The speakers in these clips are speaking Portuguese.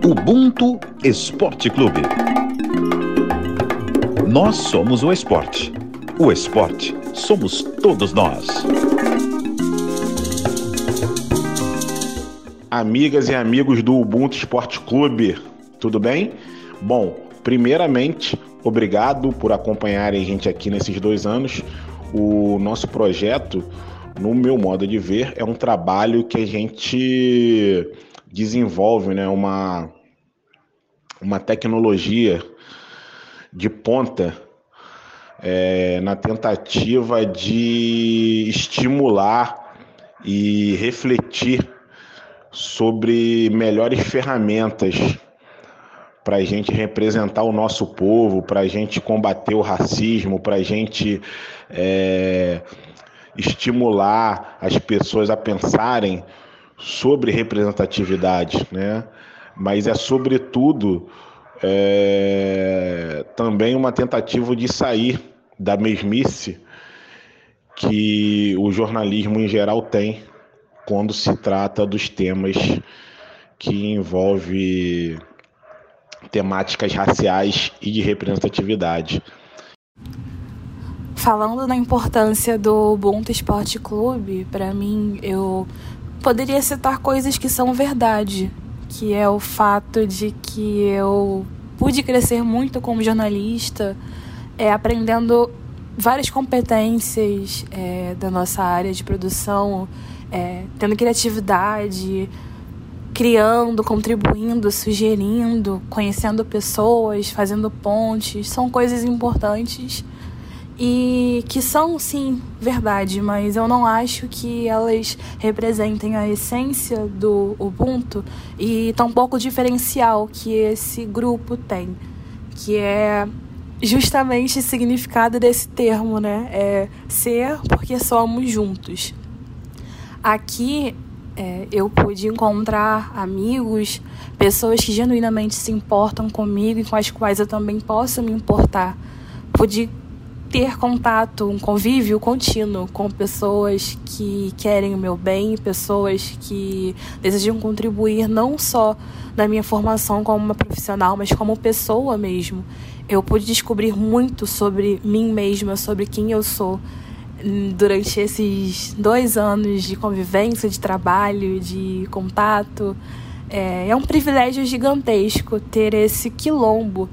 Ubuntu Esporte Clube. Nós somos o esporte. O esporte somos todos nós. Amigas e amigos do Ubuntu Esporte Clube, tudo bem? Bom, primeiramente, obrigado por acompanharem a gente aqui nesses 2 anos. O nosso projeto, no meu modo de ver, é um trabalho que a gente desenvolve, né, uma tecnologia de ponta na tentativa de estimular e refletir sobre melhores ferramentas para a gente representar o nosso povo, para a gente combater o racismo, para a gente estimular as pessoas a pensarem sobre representatividade, né? Mas é sobretudo também uma tentativa de sair da mesmice que o jornalismo em geral tem quando se trata dos temas que envolvem temáticas raciais e de representatividade. Falando na importância do Ubuntu Esporte Clube, para mim, eu poderia citar coisas que são verdade, que é o fato de que eu pude crescer muito como jornalista, aprendendo várias competências da nossa área de produção, tendo criatividade, criando, contribuindo, sugerindo, conhecendo pessoas, fazendo pontes. São coisas importantes e que são, sim, verdade, mas eu não acho que elas representem a essência do Ubuntu e tampouco o diferencial que esse grupo tem, que é justamente o significado desse termo, né? É ser porque somos juntos. Aqui eu pude encontrar amigos, pessoas que genuinamente se importam comigo e com as quais eu também posso me importar. Pude ter contato, um convívio contínuo com pessoas que querem o meu bem, pessoas que desejam contribuir não só na minha formação como uma profissional, mas como pessoa mesmo. Eu pude descobrir muito sobre mim mesma, sobre quem eu sou, durante esses 2 anos de convivência, de trabalho, de contato. É um privilégio gigantesco ter esse quilombo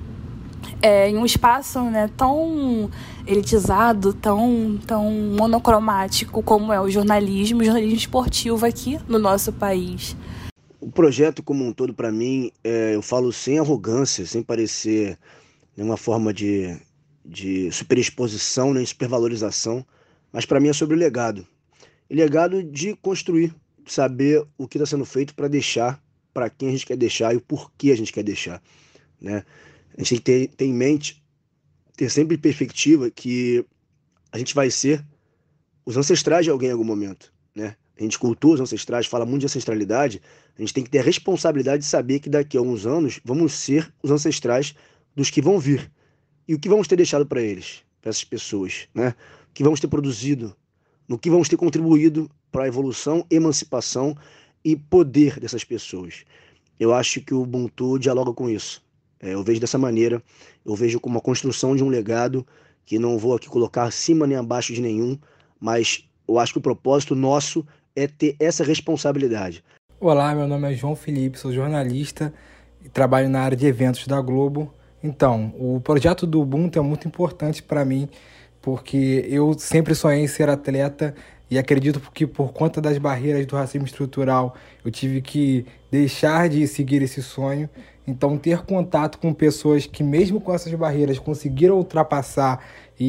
em um espaço, né, tão elitizado, tão monocromático como é o jornalismo esportivo aqui no nosso país. O projeto como um todo, para mim, eu falo sem arrogância, sem parecer nenhuma forma de superexposição, nem supervalorização, mas para mim é sobre o legado. E legado de construir, saber o que está sendo feito para deixar, para quem a gente quer deixar e o porquê a gente quer deixar, né? A gente tem que ter em mente, ter sempre perspectiva que a gente vai ser os ancestrais de alguém em algum momento, né? A gente cultua os ancestrais, fala muito de ancestralidade, a gente tem que ter a responsabilidade de saber que daqui a alguns anos vamos ser os ancestrais dos que vão vir. E o que vamos ter deixado para eles, para essas pessoas, né? O que vamos ter produzido, no que vamos ter contribuído para a evolução, emancipação e poder dessas pessoas. Eu acho que o Ubuntu dialoga com isso. Eu vejo dessa maneira, eu vejo como a construção de um legado que não vou aqui colocar acima nem abaixo de nenhum, mas eu acho que o propósito nosso é ter essa responsabilidade. Olá, meu nome é João Felipe, sou jornalista e trabalho na área de eventos da Globo. Então, o projeto do Ubuntu é muito importante para mim, porque eu sempre sonhei em ser atleta e acredito que por conta das barreiras do racismo estrutural eu tive que deixar de seguir esse sonho. Então, ter contato com pessoas que mesmo com essas barreiras conseguiram ultrapassar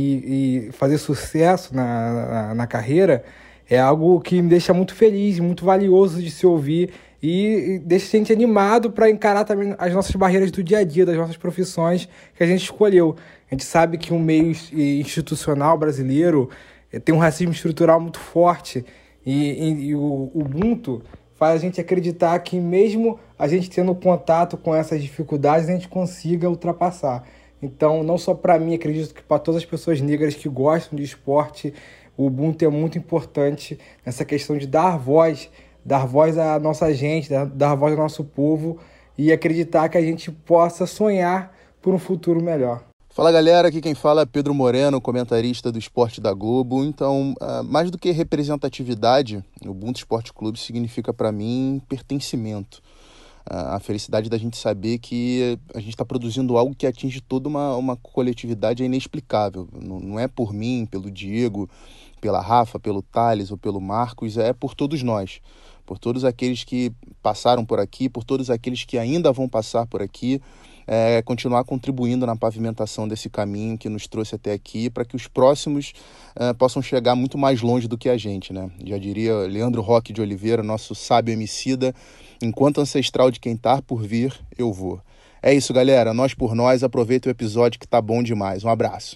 e fazer sucesso na carreira é algo que me deixa muito feliz, muito valioso de se ouvir e deixa a gente animado para encarar também as nossas barreiras do dia a dia, das nossas profissões que a gente escolheu. A gente sabe que o meio institucional brasileiro tem um racismo estrutural muito forte e o Ubuntu faz a gente acreditar que mesmo a gente tendo contato com essas dificuldades, a gente consiga ultrapassar. Então, não só para mim, acredito que para todas as pessoas negras que gostam de esporte, o Ubuntu é muito importante nessa questão de dar voz à nossa gente, dar voz ao nosso povo e acreditar que a gente possa sonhar por um futuro melhor. Fala galera, aqui quem fala é Pedro Moreno, comentarista do Esporte da Globo. Então, mais do que representatividade, o Ubuntu Esporte Clube significa para mim pertencimento. A felicidade da gente saber que a gente está produzindo algo que atinge toda uma coletividade é inexplicável. Não é por mim, pelo Diego, pela Rafa, pelo Thales ou pelo Marcos, é por todos nós. Por todos aqueles que passaram por aqui, por todos aqueles que ainda vão passar por aqui, continuar contribuindo na pavimentação desse caminho que nos trouxe até aqui, para que os próximos possam chegar muito mais longe do que a gente, né? Já diria Leandro Roque de Oliveira, nosso sábio homicida, enquanto ancestral de quem tá por vir, eu vou. É isso, galera. Nós por nós. Aproveita o episódio que tá bom demais. Um abraço.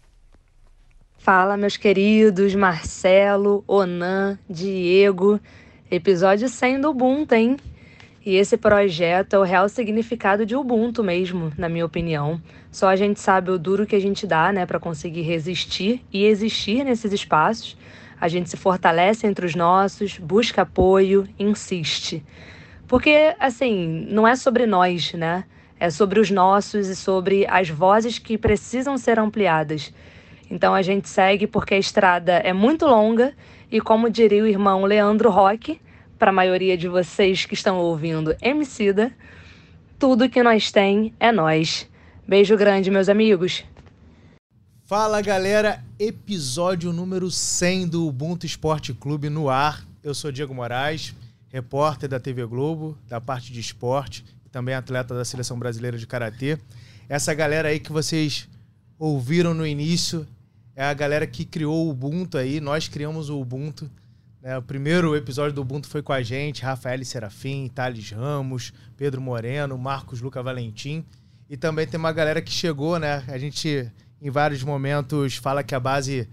Fala, meus queridos Marcelo, Onan, Diego. Episódio 100 do Ubuntu, hein? E esse projeto é o real significado de Ubuntu mesmo, na minha opinião. Só a gente sabe o duro que a gente dá, né, para conseguir resistir e existir nesses espaços. A gente se fortalece entre os nossos, busca apoio, insiste. Porque, assim, não é sobre nós, né? É sobre os nossos e sobre as vozes que precisam ser ampliadas. Então a gente segue porque a estrada é muito longa e, como diria o irmão Leandro Roque, para a maioria de vocês que estão ouvindo Emicida, tudo que nós tem é nós. Beijo grande, meus amigos. Fala, galera, episódio número 100 do Ubuntu Esporte Clube no ar. Eu sou Diego Moraes, repórter da TV Globo, da parte de esporte, e também atleta da Seleção Brasileira de Karatê. Essa galera aí que vocês ouviram no início é a galera que criou o Ubuntu aí, nós criamos o Ubuntu. O primeiro episódio do Ubuntu foi com a gente, Rafael Serafim, Thales Ramos, Pedro Moreno, Marcos Luca Valentim. E também tem uma galera que chegou, né? A gente, em vários momentos, falava que a base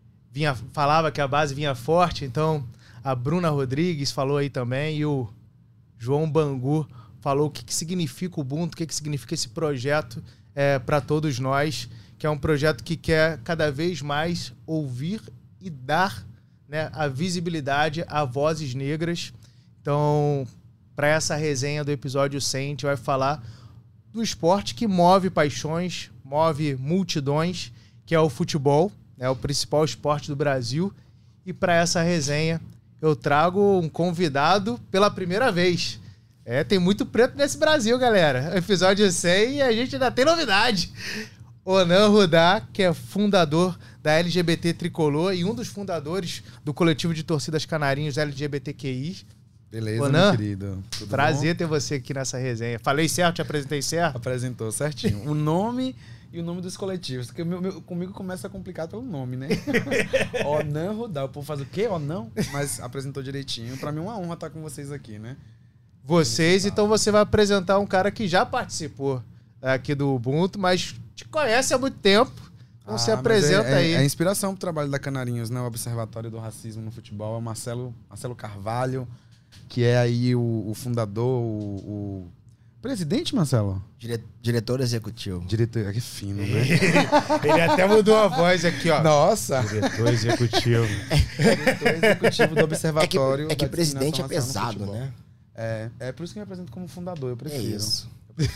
vinha forte. Então, a Bruna Rodrigues falou aí também e o João Bangu falou o que significa o Ubuntu, o que significa esse projeto para todos nós, que é um projeto que quer cada vez mais ouvir e dar, né, a visibilidade a vozes negras. Então, para essa resenha do episódio 100, a gente vai falar do esporte que move paixões, move multidões, que é o futebol, né, o principal esporte do Brasil. E para essa resenha, eu trago um convidado pela primeira vez. Tem muito preto nesse Brasil, galera. Episódio 100 e a gente ainda tem novidade. Onan Rudá, que é fundador da LGBT Tricolor e um dos fundadores do coletivo de torcidas canarinhos LGBTQI. Beleza, Onan, meu querido. Tudo prazer bom? ter você aqui nessa resenha. Falei certo? Te apresentei certo? Apresentou certinho. O nome e o nome dos coletivos. Porque comigo começa a complicar pelo nome, né? Onan Rudá. O povo faz o quê? Onan? Mas apresentou direitinho. Pra mim é uma honra estar com vocês aqui, né? Então você vai apresentar um cara que já participou aqui do Ubuntu, mas te conhece há muito tempo. Então se apresenta aí. É inspiração pro trabalho da Canarinhos, né? O Observatório do Racismo no Futebol. É o Marcelo Carvalho, que é aí o fundador, o presidente, Marcelo? Diretor executivo. Diretor, que fino, né? Ele até mudou a voz aqui, ó. Nossa! Diretor executivo. Diretor executivo do Observatório. É que presidente é pesado, né? É por isso que eu me apresento como fundador, eu prefiro. É isso.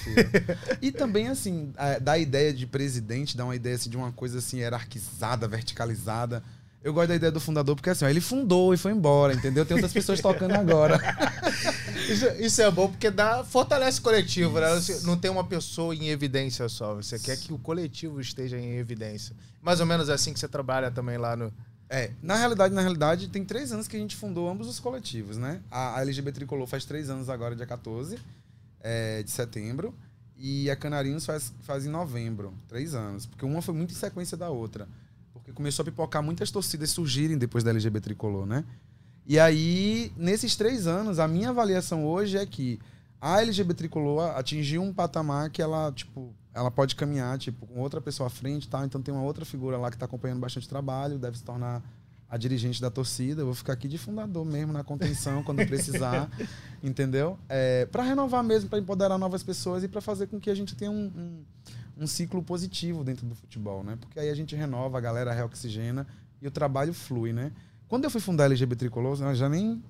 E também, assim, da ideia de presidente, dá uma ideia assim, de uma coisa assim, hierarquizada, verticalizada. Eu gosto da ideia do fundador porque assim, ó, ele fundou e foi embora, entendeu? Tem outras pessoas tocando agora. Isso é bom porque fortalece o coletivo, né? Não tem uma pessoa em evidência só. Você quer que o coletivo esteja em evidência. Mais ou menos assim que você trabalha também lá no... Na realidade, tem 3 anos que a gente fundou ambos os coletivos, né? A LGBT Tricolor faz 3 anos agora, dia 14 de setembro. E a Canarinhos faz em novembro, 3 anos. Porque uma foi muito em sequência da outra. Porque começou a pipocar muitas torcidas surgirem depois da LGBT Tricolor, né? E aí, nesses 3 anos, a minha avaliação hoje é que a LGBT Tricolor atingiu um patamar que ela pode caminhar, com outra pessoa à frente e tal. Então tem uma outra figura lá que está acompanhando bastante trabalho, deve se tornar a dirigente da torcida. Eu vou ficar aqui de fundador mesmo, na contenção, quando precisar, entendeu? Para renovar mesmo, para empoderar novas pessoas e para fazer com que a gente tenha um ciclo positivo dentro do futebol, né? Porque aí a gente renova, a galera reoxigena e o trabalho flui, né? Quando eu fui fundar a LGBT Tricolor, eu já nem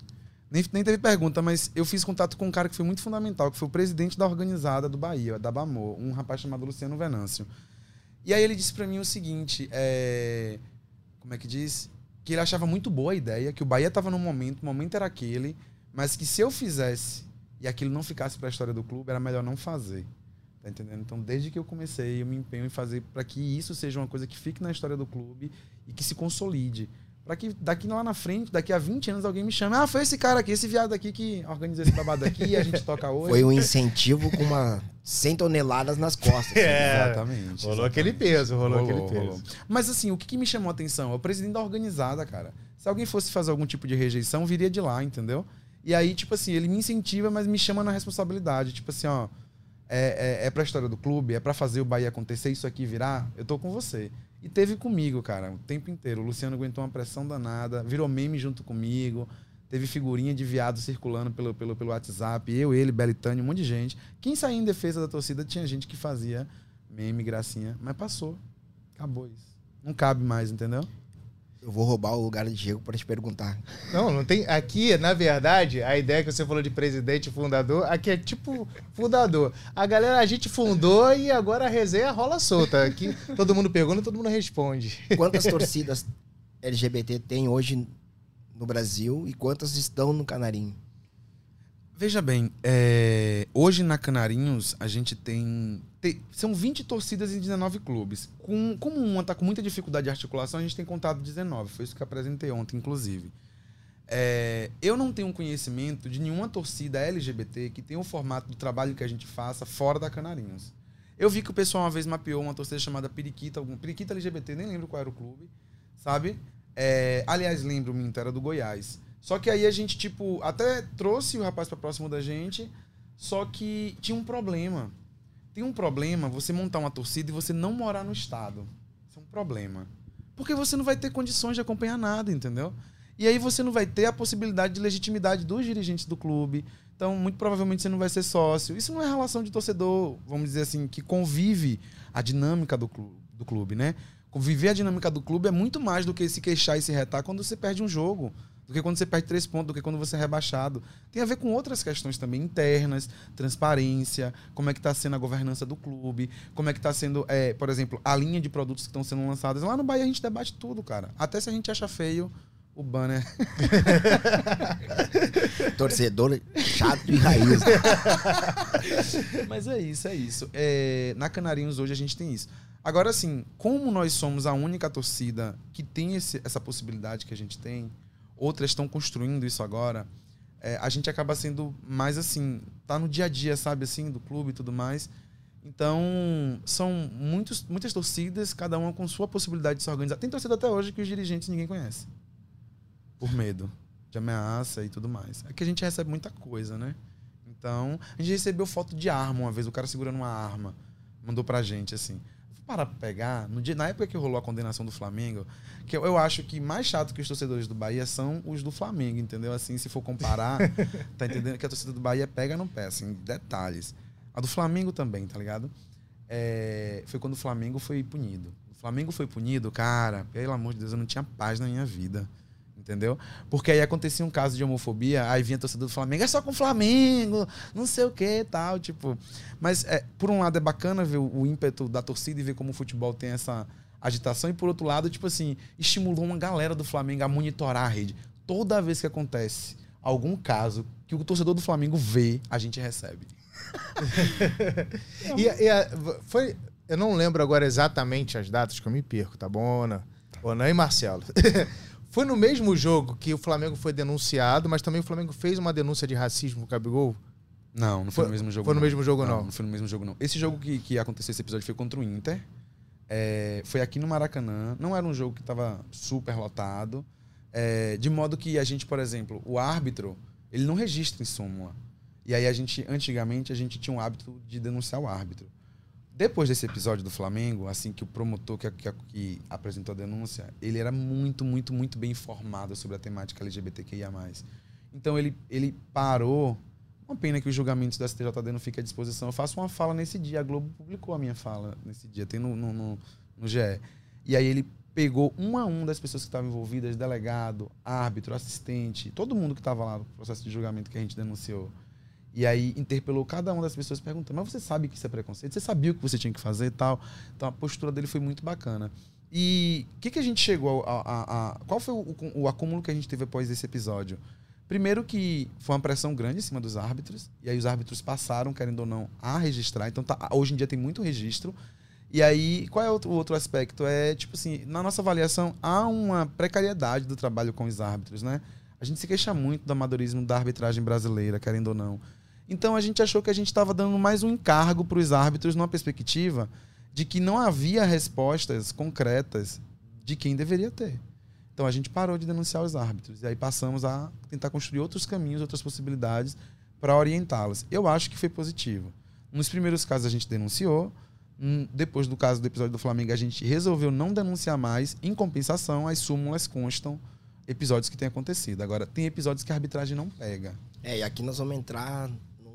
Nem teve pergunta, mas eu fiz contato com um cara que foi muito fundamental, que foi o presidente da organizada do Bahia, da Bamor, um rapaz chamado Luciano Venâncio. E aí ele disse pra mim o seguinte, como é que diz? Que ele achava muito boa a ideia, que o Bahia tava no momento, o momento era aquele, mas que se eu fizesse e aquilo não ficasse pra história do clube, era melhor não fazer. Tá entendendo? Então, desde que eu comecei, eu me empenho em fazer para que isso seja uma coisa que fique na história do clube e que se consolide. Para que daqui lá na frente, daqui a 20 anos, alguém me chame. Ah, foi esse cara aqui, esse viado aqui que organizou esse babado aqui e a gente toca hoje. Foi um incentivo com 100 toneladas nas costas. Exatamente. Rolou aquele peso, rolou aquele peso. Rolou. Mas assim, o que me chamou a atenção é o presidente da organizada, cara. Se alguém fosse fazer algum tipo de rejeição, viria de lá, entendeu? E aí, tipo assim, ele me incentiva, mas me chama na responsabilidade. Tipo assim, ó, pra história do clube, é pra fazer o Bahia acontecer, isso aqui virar, eu tô com você. E teve comigo, cara, o tempo inteiro. O Luciano aguentou uma pressão danada, virou meme junto comigo, teve figurinha de viado circulando pelo WhatsApp, eu, ele, Belitânia, um monte de gente. Quem saía em defesa da torcida, tinha gente que fazia meme, gracinha, mas passou. Acabou isso. Não cabe mais, entendeu? Eu vou roubar o lugar de Diego para te perguntar. Não tem. Aqui, na verdade, a ideia que você falou de presidente e fundador, aqui é tipo fundador. A gente fundou e agora a resenha rola solta. Aqui todo mundo pergunta e todo mundo responde. Quantas torcidas LGBT tem hoje no Brasil e quantas estão no Canarinho? Veja bem, hoje na Canarinhos a gente são 20 torcidas em 19 clubes. Como uma está com muita dificuldade de articulação, a gente tem contado 19. Foi isso que eu apresentei ontem, inclusive. Eu não tenho conhecimento de nenhuma torcida LGBT que tenha o formato do trabalho que a gente faça fora da Canarinhos. Eu vi que o pessoal uma vez mapeou uma torcida chamada Periquita LGBT, nem lembro qual era o clube, sabe? Aliás, lembro, o Minto era do Goiás. Só que aí a gente, tipo, até trouxe o rapaz pra próximo da gente, só que tinha um problema. Tem um problema você montar uma torcida e você não morar no estado. Isso é um problema. Porque você não vai ter condições de acompanhar nada, entendeu? E aí você não vai ter a possibilidade de legitimidade dos dirigentes do clube. Então, muito provavelmente, você não vai ser sócio. Isso não é relação de torcedor, vamos dizer assim, que convive a dinâmica do clube, né? Conviver a dinâmica do clube é muito mais do que se queixar e se retar quando você perde um jogo. Do que quando você perde 3 pontos, do que quando você é rebaixado. Tem a ver com outras questões também internas, transparência, como é que está sendo a governança do clube, como é que está sendo, por exemplo, a linha de produtos que estão sendo lançados. Lá no Bahia a gente debate tudo, cara. Até se a gente acha feio o banner. Torcedor chato e raiz. Mas é isso. Na Canarinhos hoje a gente tem isso. Agora, assim, como nós somos a única torcida que tem essa possibilidade que a gente tem, outras estão construindo isso agora, a gente acaba sendo mais assim, tá no dia a dia, sabe, assim, do clube e tudo mais. Então, são muitas torcidas, cada uma com sua possibilidade de se organizar. Tem torcida até hoje que os dirigentes ninguém conhece. Por medo de ameaça e tudo mais. É que a gente recebe muita coisa, né? Então, a gente recebeu foto de arma uma vez, o cara segurando uma arma, mandou pra gente, assim. Para pegar, na época que rolou a condenação do Flamengo, que eu acho que mais chato que os torcedores do Bahia são os do Flamengo, entendeu? Assim, se for comparar, tá entendendo que a torcida do Bahia pega no pé, assim, detalhes. A do Flamengo também, tá ligado? Foi quando o Flamengo foi punido. O Flamengo foi punido, cara, pelo amor de Deus, eu não tinha paz na minha vida. Entendeu? Porque aí acontecia um caso de homofobia, aí vinha a torcida do Flamengo, é só com o Flamengo, não sei o que tal, tipo. Mas, por um lado, é bacana ver o ímpeto da torcida e ver como o futebol tem essa agitação, e por outro lado, tipo assim, estimulou uma galera do Flamengo a monitorar a rede. Toda vez que acontece algum caso que o torcedor do Flamengo vê, a gente recebe. Eu não lembro agora exatamente as datas, que eu me perco, tá bom, Ana? Ana e Marcelo. Foi no mesmo jogo que o Flamengo foi denunciado, mas também o Flamengo fez uma denúncia de racismo no Gabigol? Não foi no mesmo jogo. Foi no mesmo jogo, não? Não foi no mesmo jogo, não. Esse jogo que aconteceu, esse episódio, foi contra o Inter. Foi aqui no Maracanã. Não era um jogo que estava super lotado. De modo que a gente, por exemplo, o árbitro, ele não registra em súmula. E aí, antigamente, a gente tinha um hábito de denunciar o árbitro. Depois desse episódio do Flamengo, assim, que o promotor que apresentou a denúncia, ele era muito, muito, muito bem informado sobre a temática LGBTQIA+. Então, ele parou. Uma pena que os julgamentos da STJD não fiquem à disposição. Eu faço uma fala nesse dia. A Globo publicou a minha fala nesse dia. Tem no GE. E aí ele pegou um a um das pessoas que estavam envolvidas, delegado, árbitro, assistente, todo mundo que estava lá no processo de julgamento que a gente denunciou. E aí interpelou cada uma das pessoas perguntando, mas você sabe que isso é preconceito? Você sabia o que você tinha que fazer e tal? Então a postura dele foi muito bacana. E o que a gente chegou qual foi o acúmulo que a gente teve após esse episódio? Primeiro que foi uma pressão grande em cima dos árbitros, e aí os árbitros passaram, querendo ou não, a registrar. Então hoje em dia tem muito registro. E aí, qual é o outro aspecto? É, tipo assim, na nossa avaliação, há uma precariedade do trabalho com os árbitros, né? A gente se queixa muito do amadorismo da arbitragem brasileira, querendo ou não. Então a gente achou que a gente estava dando mais um encargo para os árbitros numa perspectiva de que não havia respostas concretas de quem deveria ter. Então a gente parou de denunciar os árbitros e aí passamos a tentar construir outros caminhos, outras possibilidades para orientá-los. Eu acho que foi positivo. Nos primeiros casos a gente denunciou, depois do caso do episódio do Flamengo a gente resolveu não denunciar mais. Em compensação, as súmulas constam episódios que têm acontecido. Agora, tem episódios que a arbitragem não pega. E aqui nós vamos entrar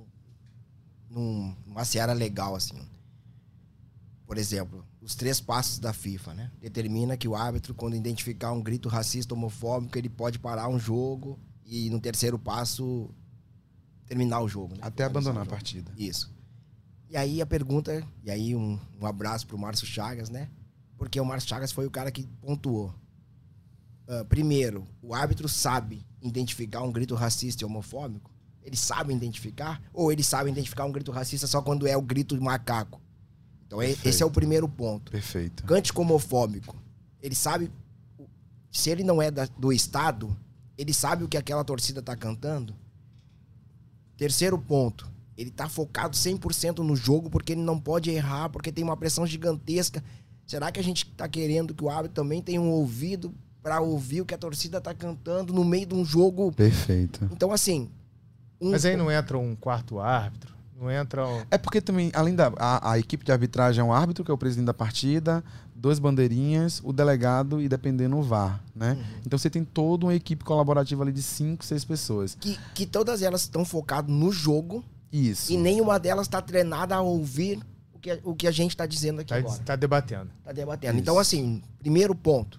numa seara legal, assim. Por exemplo, os 3 passos da FIFA, né? Determina que o árbitro, quando identificar um grito racista, homofóbico, ele pode parar um jogo e, no 3º passo, terminar o jogo. Né? Até abandonar a partida. Isso. E aí a pergunta, e aí um abraço pro Márcio Chagas, né? Porque o Márcio Chagas foi o cara que pontuou. Primeiro, o árbitro sabe identificar um grito racista e homofóbico? Ele sabe identificar? Ou ele sabe identificar um grito racista só quando é o grito de macaco? Então esse é o primeiro ponto. Perfeito. Cântico homofóbico. Ele sabe, se ele não é do Estado, ele sabe o que aquela torcida tá cantando? Terceiro ponto. Ele tá focado 100% no jogo porque ele não pode errar, porque tem uma pressão gigantesca. Será que a gente tá querendo que o árbitro também tenha um ouvido para ouvir o que a torcida tá cantando no meio de um jogo? Perfeito. Então, assim... Mas aí não entra um 4º árbitro? Não entra... É porque também, além da... A equipe de arbitragem é um árbitro, que é o presidente da partida, 2 bandeirinhas, o delegado e, dependendo, o VAR, né? Uhum. Então você tem toda uma equipe colaborativa ali de 5, 6 pessoas. Que todas elas estão focadas no jogo. Isso. E nenhuma delas está treinada a ouvir o que a gente está dizendo aqui agora. Está debatendo. Está debatendo. Isso. Então, assim, primeiro ponto.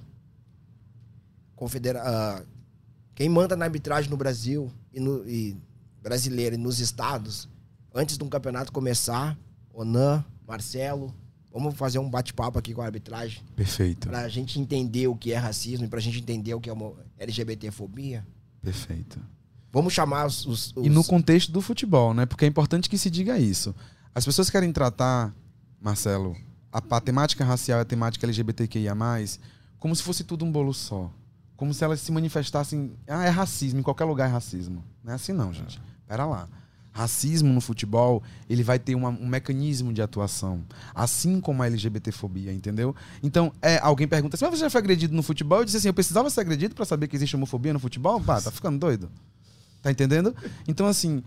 Quem manda na arbitragem no Brasil e brasileiro e nos estados, antes de um campeonato começar, Onan, Marcelo, vamos fazer um bate-papo aqui com a arbitragem. Perfeito. Pra gente entender o que é racismo e pra gente entender o que é LGBTfobia. Perfeito. Vamos chamar os... E no contexto do futebol, né? Porque é importante que se diga isso. As pessoas querem tratar, Marcelo, a temática racial e a temática LGBTQIA+, como se fosse tudo um bolo só. Como se elas se manifestassem... é racismo, em qualquer lugar é racismo. Não é assim não, gente. Pera lá. Racismo no futebol, ele vai ter um mecanismo de atuação. Assim como a LGBTfobia, entendeu? Então, alguém pergunta assim, mas você já foi agredido no futebol? Eu disse assim, eu precisava ser agredido para saber que existe homofobia no futebol? Pá, tá ficando doido? Tá entendendo? Então, assim,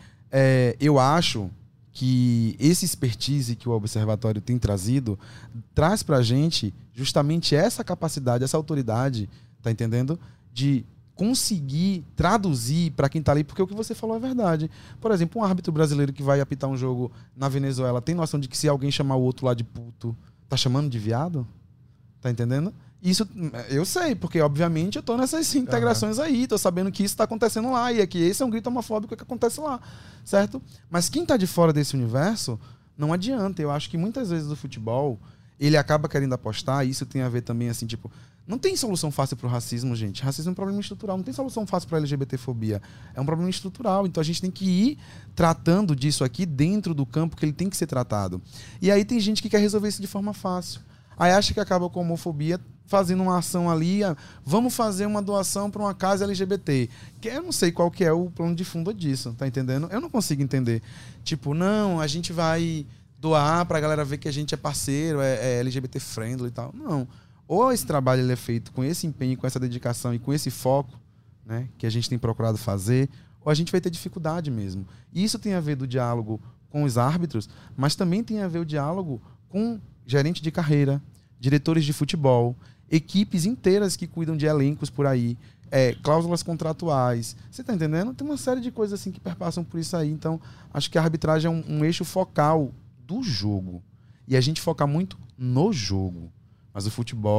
eu acho que esse expertise que o Observatório tem trazido traz pra gente justamente essa capacidade, essa autoridade, tá entendendo? De conseguir traduzir para quem tá ali, porque o que você falou é verdade. Por exemplo, um árbitro brasileiro que vai apitar um jogo na Venezuela tem noção de que se alguém chamar o outro lá de puto, tá chamando de viado? Tá entendendo? Isso eu sei, porque obviamente eu tô nessas integrações aí, tô sabendo que isso tá acontecendo lá, e é que esse é um grito homofóbico que acontece lá, certo? Mas quem tá de fora desse universo, não adianta. Eu acho que muitas vezes o futebol, ele acaba querendo apostar, e isso tem a ver também, assim, tipo, não tem solução fácil pro racismo, gente. Racismo é um problema estrutural, não tem solução fácil pra LGBTfobia. É um problema estrutural, então a gente tem que ir tratando disso aqui dentro do campo que ele tem que ser tratado. E aí tem gente que quer resolver isso de forma fácil. Aí acha que acaba com a homofobia fazendo uma ação ali, vamos fazer uma doação para uma casa LGBT. Que eu não sei qual que é o plano de fundo disso, tá entendendo? Eu não consigo entender. Tipo, não, a gente vai doar pra galera ver que a gente é parceiro, é LGBT friendly e tal. Não. Ou esse trabalho ele é feito com esse empenho, com essa dedicação e com esse foco, né, que a gente tem procurado fazer, ou a gente vai ter dificuldade mesmo. E isso tem a ver do diálogo com os árbitros, mas também tem a ver o diálogo com gerente de carreira, diretores de futebol, equipes inteiras que cuidam de elencos por aí, cláusulas contratuais. Você tá entendendo? Tem uma série de coisas assim que perpassam por isso aí. Então, acho que a arbitragem é um eixo focal do jogo. E a gente foca muito no jogo. Mas o futebol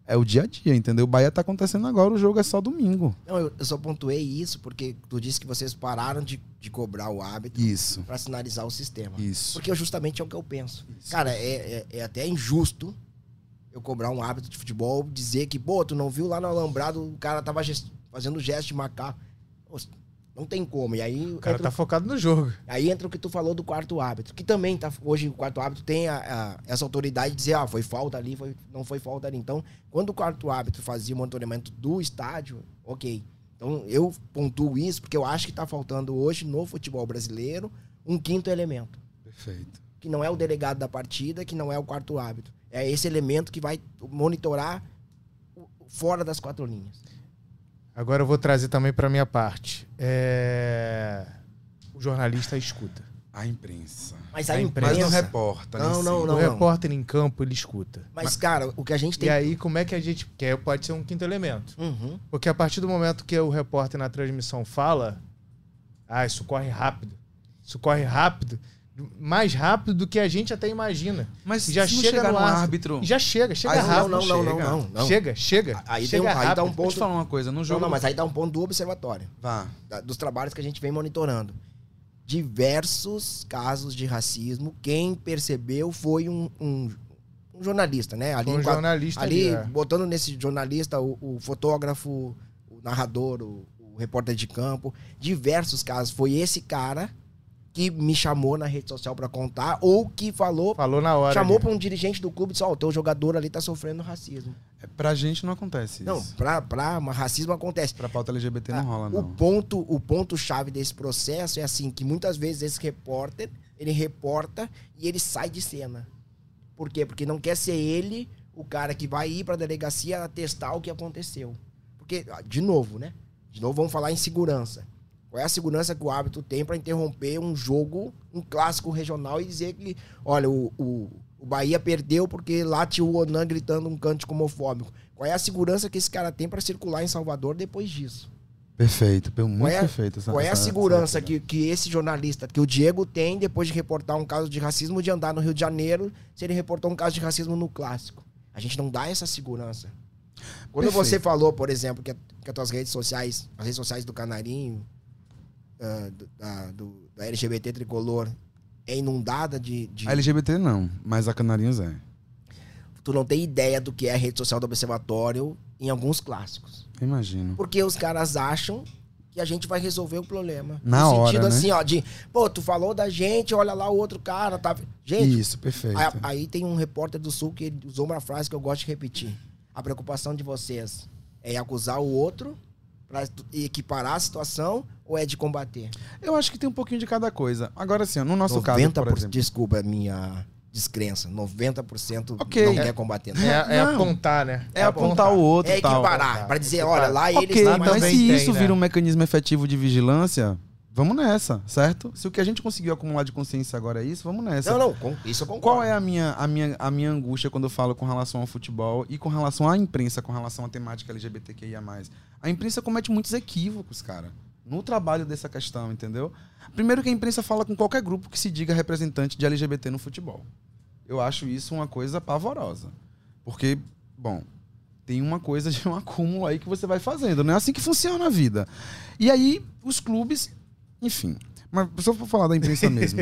É o dia a dia, entendeu? O Bahia tá acontecendo agora, o jogo é só domingo. Não, eu só pontuei isso porque tu disse que vocês pararam de cobrar o árbitro Isso. pra sinalizar o sistema. Isso. Porque justamente é o que eu penso. Isso. Cara, é até injusto eu cobrar um árbitro de futebol, dizer que, pô, tu não viu lá no alambrado, o cara tava fazendo gesto de macaco. Pô, não tem como. E aí, O cara tá focado no jogo. aí entra o que tu falou do quarto árbitro, que também tá. Hoje o quarto árbitro tem essa autoridade de dizer, foi falta ali, não foi falta ali. Então, quando o quarto árbitro fazia o monitoramento do estádio, ok. Então, eu pontuo isso porque eu acho que tá faltando hoje no futebol brasileiro um quinto elemento. Perfeito. Que não é o delegado da partida, que não é o quarto árbitro. É esse elemento que vai monitorar fora das 4 linhas. Agora eu vou trazer também pra minha parte. O jornalista escuta. A imprensa. Mas a A imprensa... Mas não reporta. Não. O repórter em campo, ele escuta. Mas, cara, o que a gente tem... E aí, como é que a gente... Que pode ser um quinto elemento. Uhum. Porque a partir do momento que o repórter na transmissão fala, isso corre rápido. Isso corre rápido. Mais rápido do que a gente até imagina. Mas já se não chega chegar no no árbitro. árbitro... Já chega Aí, rápido. Não. Chega. Aí chega dá um rápido. Deixa eu ponto... te falar uma coisa. No jogo... Não, mas aí dá um ponto do observatório. Vá. Dos trabalhos que a gente vem monitorando. Diversos casos de racismo. Quem percebeu foi um jornalista, né? Ali, Um jornalista ali ali, botando nesse jornalista o fotógrafo, o narrador, o repórter de campo. Diversos casos. Foi esse cara que me chamou na rede social pra contar ou que falou na hora. chamou ali. pra um dirigente do clube e disse, o teu jogador ali tá sofrendo racismo. Pra gente não acontece isso. Não, pra racismo acontece. Pra pauta LGBT não rola, não. O ponto-chave desse processo é assim, que muitas vezes esse repórter, ele reporta e ele sai de cena. Por quê? Porque não quer ser ele o cara que vai ir pra delegacia atestar o que aconteceu. Porque, de novo, né? De novo vamos falar em segurança. Qual é a segurança que o árbitro tem para interromper um jogo, um clássico regional e dizer que, olha, o Bahia perdeu porque lá tinha o Onan gritando um cântico homofóbico. Qual é a segurança que esse cara tem para circular em Salvador depois disso? Perfeito, muito perfeito. Qual é a segurança que esse jornalista, que o Diego tem depois de reportar um caso de racismo, de andar no Rio de Janeiro, se ele reportou um caso de racismo no clássico? A gente não dá essa segurança. Quando você falou, por exemplo, que as tuas redes sociais, as redes sociais do Canarinho, da LGBT tricolor é inundada de... A LGBT não, mas a Canarinhos é. Tu não tem ideia do que é a rede social do Observatório em alguns clássicos. Imagino. Porque os caras acham que a gente vai resolver o problema. Na no hora, sentido né? assim, de... Pô, tu falou da gente, olha lá o outro cara, tá... Gente... Isso, perfeito. Aí tem um repórter do Sul que ele usou uma frase que eu gosto de repetir. A preocupação de vocês é acusar o outro pra equiparar a situação ou é de combater? Eu acho que tem um pouquinho de cada coisa. Agora, assim, no nosso caso, por exemplo... Desculpa a minha descrença. 90% Ok. não quer combater. É apontar, né? É apontar o outro É e tal. equiparar. Pra dizer, olha, lá eles... Ok, não, mas se tem, isso né? vira um mecanismo efetivo de vigilância, vamos nessa, certo? Se o que a gente conseguiu acumular de consciência agora é isso, vamos nessa. Não, isso eu concordo. Qual é a minha angústia quando eu falo com relação ao futebol e com relação à imprensa, com relação à temática LGBTQIA+. A imprensa comete muitos equívocos, cara, no trabalho dessa questão, entendeu? Primeiro que a imprensa fala com qualquer grupo que se diga representante de LGBT no futebol. Eu acho isso uma coisa pavorosa. Porque, bom, tem uma coisa de um acúmulo aí que você vai fazendo. Não é assim que funciona a vida. E aí, os clubes... Enfim, mas só pra falar da imprensa mesmo.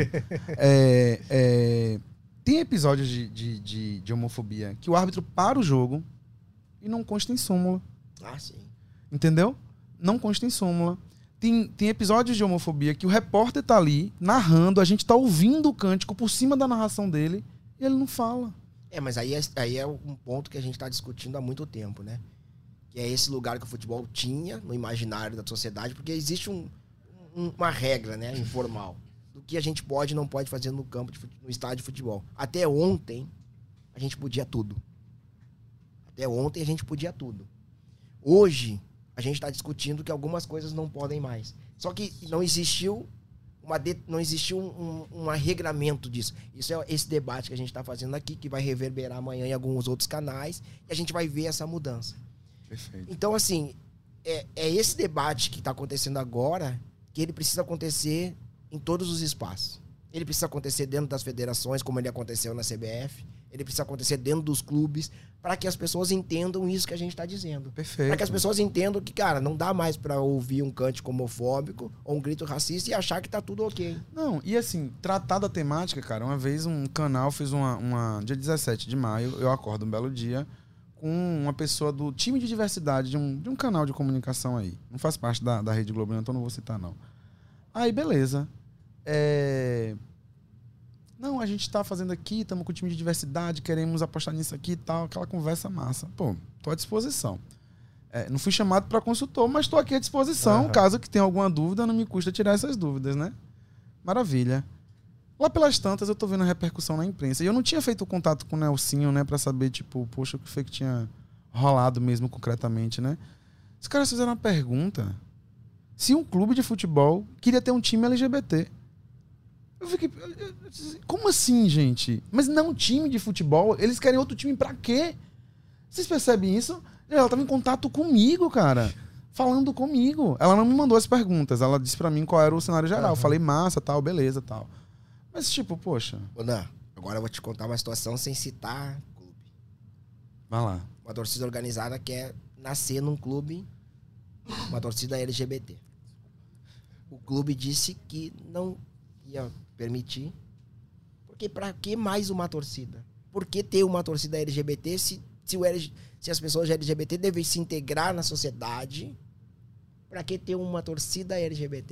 Tem episódios de homofobia que o árbitro para o jogo e não consta em súmula. Ah, sim. Entendeu? Não consta em súmula. Tem episódios de homofobia que o repórter tá ali narrando, a gente tá ouvindo o cântico por cima da narração dele e ele não fala. Mas aí é um ponto que a gente tá discutindo há muito tempo, né? Que é esse lugar que o futebol tinha no imaginário da sociedade, porque existe uma regra, né, informal, do que a gente pode e não pode fazer no campo, no estádio de futebol. Até ontem, a gente podia tudo. Hoje, a gente está discutindo que algumas coisas não podem mais. Só que não existiu um regramento disso. Isso é esse debate que a gente está fazendo aqui, que vai reverberar amanhã em alguns outros canais, e a gente vai ver essa mudança. Perfeito. Então, assim, é esse debate que está acontecendo agora que ele precisa acontecer em todos os espaços. Ele precisa acontecer dentro das federações, como ele aconteceu na CBF. ele precisa acontecer dentro dos clubes, para que as pessoas entendam isso que a gente está dizendo. Perfeito. Para que as pessoas entendam que, cara, não dá mais para ouvir um cântico homofóbico ou um grito racista e achar que tá tudo ok. Não, e assim, tratar da temática, cara, uma vez um canal fez dia 17 de maio, eu acordo um belo dia, com uma pessoa do time de diversidade de um canal de comunicação aí. Não faz parte da Rede Globo, então não vou citar, não. Aí, beleza. Não, a gente tá fazendo aqui, estamos com o time de diversidade, queremos apostar nisso aqui e tal, aquela conversa massa. Pô, tô à disposição. Não fui chamado para consultor, mas tô aqui à disposição. Caso que tenha alguma dúvida, não me custa tirar essas dúvidas, né? Maravilha. Lá pelas tantas, eu tô vendo a repercussão na imprensa. E eu não tinha feito contato com o Nelsinho, né, pra saber, tipo, poxa, o que foi que tinha rolado mesmo concretamente, né? Os caras fizeram uma pergunta. Se um clube de futebol queria ter um time LGBT. Eu fiquei... Como assim, gente? Mas não um time de futebol? Eles querem outro time pra quê? Vocês percebem isso? Ela tava em contato comigo, cara. Falando comigo. Ela não me mandou as perguntas. Ela disse pra mim qual era o cenário geral. Eu falei, massa, tal, beleza, tal. Mas, tipo, poxa... Ô, Nan, agora eu vou te contar uma situação sem citar clube. Vai lá. Uma torcida organizada quer nascer num clube, uma torcida LGBT. O clube disse que não ia permitir. Porque pra que mais uma torcida? Por que ter uma torcida LGBT se as pessoas LGBT devem se integrar na sociedade? Pra que ter uma torcida LGBT?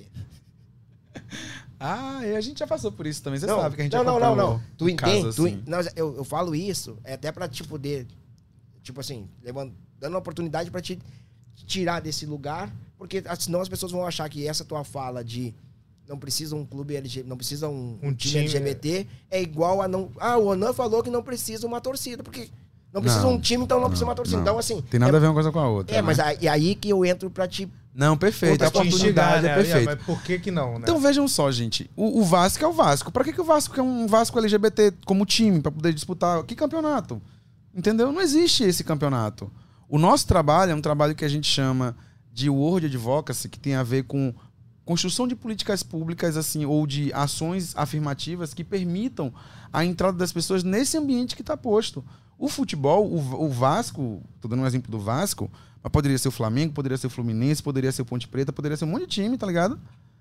A gente já passou por isso também. Você sabe que a gente já não. Tu entende? Assim. Eu falo isso até pra te poder, tipo assim, dando uma oportunidade pra te tirar desse lugar, porque senão as pessoas vão achar que essa tua fala de não precisa um clube LGBT, não precisa um time LGBT, é igual a não... o Onan falou que não precisa uma torcida, porque não precisa um time, então não precisa uma torcida. Então, assim... Tem nada a ver uma coisa com a outra. Mas aí que eu entro pra te... Não, perfeito. A oportunidade é perfeita. Mas por que não, né? Então vejam só, gente. O Vasco é o Vasco. Pra que o Vasco quer um Vasco LGBT como time pra poder disputar? Que campeonato? Entendeu? Não existe esse campeonato. O nosso trabalho é um trabalho que a gente chama de World Advocacy, que tem a ver com construção de políticas públicas, assim, ou de ações afirmativas que permitam a entrada das pessoas nesse ambiente que está posto. O futebol, o Vasco, tô dando um exemplo do Vasco, mas poderia ser o Flamengo, poderia ser o Fluminense, poderia ser o Ponte Preta, poderia ser um monte de time, tá ligado?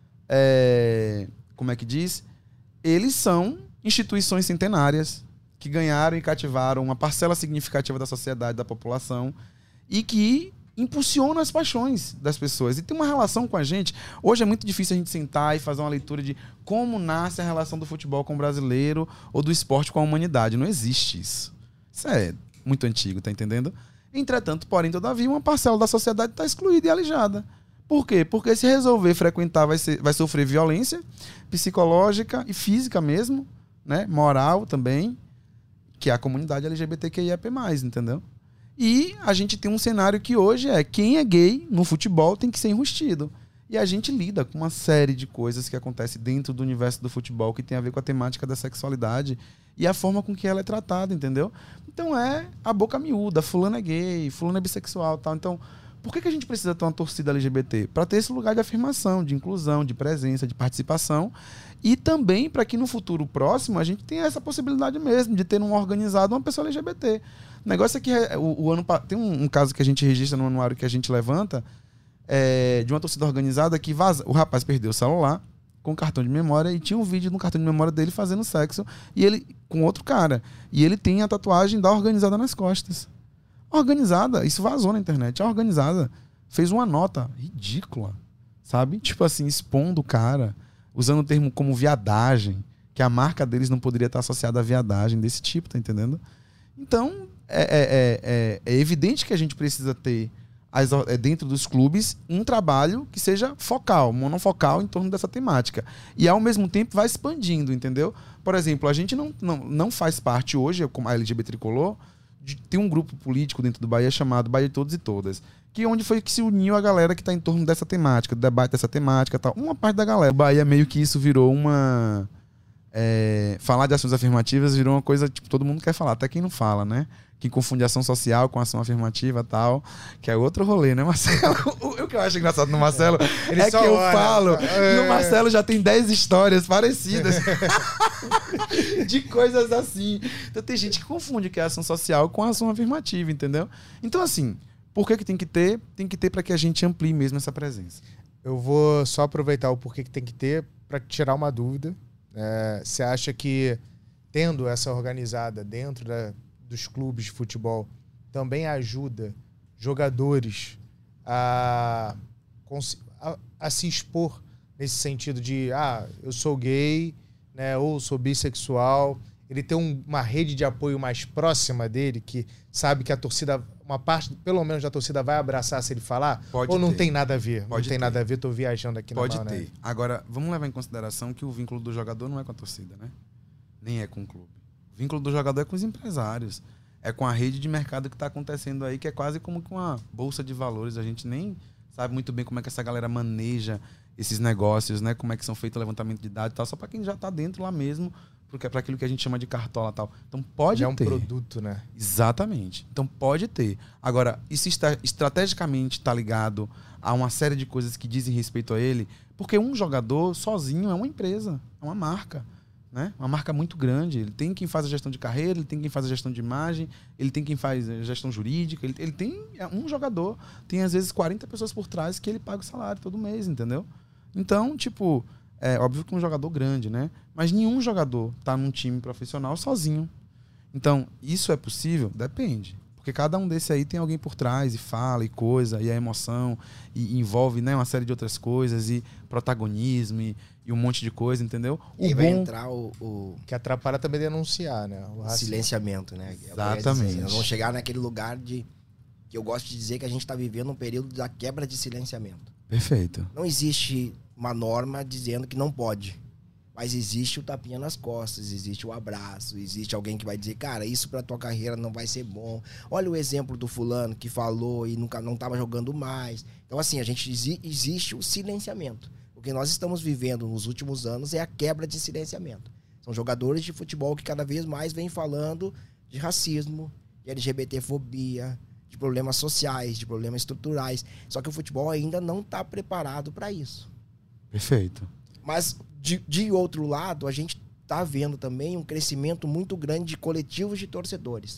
Como é que diz? Eles são instituições centenárias que ganharam e cativaram uma parcela significativa da sociedade, da população, e que impulsiona as paixões das pessoas. E tem uma relação com a gente. Hoje é muito difícil a gente sentar e fazer uma leitura de como nasce a relação do futebol com o brasileiro ou do esporte com a humanidade. Não existe isso. Isso é muito antigo, tá entendendo? Entretanto, porém, todavia, uma parcela da sociedade está excluída e alijada. Por quê? Porque se resolver frequentar vai sofrer violência psicológica e física mesmo, né? Moral também, que é a comunidade LGBTQIAP+, entendeu? E a gente tem um cenário que hoje quem é gay no futebol tem que ser enrustido. E a gente lida com uma série de coisas que acontecem dentro do universo do futebol que tem a ver com a temática da sexualidade e a forma com que ela é tratada, entendeu? Então é a boca miúda, fulano é gay, fulano é bissexual e tal. Então, por que a gente precisa ter uma torcida LGBT? Para ter esse lugar de afirmação, de inclusão, de presença, de participação e também para que no futuro próximo a gente tenha essa possibilidade mesmo de ter organizado uma pessoa LGBT. O negócio é que tem um caso que a gente registra no anuário que a gente levanta, de uma torcida organizada que o rapaz perdeu o celular com cartão de memória e tinha um vídeo no cartão de memória dele fazendo sexo e ele com outro cara. E ele tem a tatuagem da organizada nas costas. A organizada, isso vazou na internet, a organizada fez uma nota ridícula, sabe? Tipo assim, expondo o cara, usando o termo como viadagem, que a marca deles não poderia estar associada a viadagem desse tipo, tá entendendo? Então, é evidente que a gente precisa ter dentro dos clubes um trabalho que seja focal, monofocal em torno dessa temática. E ao mesmo tempo vai expandindo, entendeu? Por exemplo, a gente não faz parte hoje, como a LGBT Tricolor, tem um grupo político dentro do Bahia chamado Bahia de Todos e Todas, que onde foi que se uniu a galera que está em torno dessa temática, do debate dessa temática, tal. Uma parte da galera. O Bahia meio que isso virou uma falar de ações afirmativas virou uma coisa, tipo, todo mundo quer falar, até quem não fala, né? Quem confunde ação social com ação afirmativa e tal, que é outro rolê, né, Marcelo? O que eu acho engraçado no Marcelo é que eu falo, no Marcelo já tem 10 histórias parecidas de coisas assim. Então tem gente que confunde que é ação social com ação afirmativa, entendeu? Então, assim, por que tem que ter? Tem que ter para que a gente amplie mesmo essa presença. Eu vou só aproveitar o porquê que tem que ter para tirar uma dúvida. Você acha que tendo essa organizada dentro dos clubes de futebol também ajuda jogadores a se expor nesse sentido de eu sou gay, né, ou sou bissexual, ele tem uma rede de apoio mais próxima dele, que sabe que a torcida, uma parte pelo menos da torcida vai abraçar se ele falar? Ou não tem nada a ver? Não tem nada a ver, tô viajando aqui na Pode ter. Agora, vamos levar em consideração que o vínculo do jogador não é com a torcida, né? Nem é com o clube. O vínculo do jogador é com os empresários. É com a rede de mercado que está acontecendo aí, que é quase como com uma bolsa de valores. A gente nem sabe muito bem como é que essa galera maneja esses negócios, né? Como é que são feitos o levantamento de dados e tal. Só para quem já está dentro lá mesmo, porque é para aquilo que a gente chama de cartola e tal. Então pode ter. É um produto, né? Exatamente. Então pode ter. Agora, isso estrategicamente está ligado a uma série de coisas que dizem respeito a ele, porque um jogador sozinho é uma empresa, é uma marca. Né? Uma marca muito grande. Ele tem quem faz a gestão de carreira, ele tem quem faz a gestão de imagem, ele tem quem faz a gestão jurídica, ele tem um jogador, tem às vezes 40 pessoas por trás que ele paga o salário todo mês, entendeu? Então, tipo, é óbvio que um jogador grande, né? Mas nenhum jogador tá num time profissional sozinho. Então, isso é possível? Depende. Porque cada um desse aí tem alguém por trás e fala e coisa, e a emoção, e envolve, né, uma série de outras coisas, e protagonismo, e um monte de coisa, entendeu? E vai entrar o que atrapalha também denunciar, né? O silenciamento, né? Exatamente. Não chegar naquele lugar que eu gosto de dizer que a gente está vivendo um período da quebra de silenciamento. Perfeito. Não existe uma norma dizendo que não pode. Mas existe o tapinha nas costas, existe o abraço, existe alguém que vai dizer, cara, isso pra tua carreira não vai ser bom. Olha o exemplo do fulano que falou e nunca não estava jogando mais. Então, assim, existe o silenciamento. O que nós estamos vivendo nos últimos anos é a quebra de silenciamento. São jogadores de futebol que cada vez mais vêm falando de racismo, de LGBTfobia, de problemas sociais, de problemas estruturais. Só que o futebol ainda não está preparado para isso. Perfeito. Mas, de outro lado, a gente está vendo também um crescimento muito grande de coletivos de torcedores.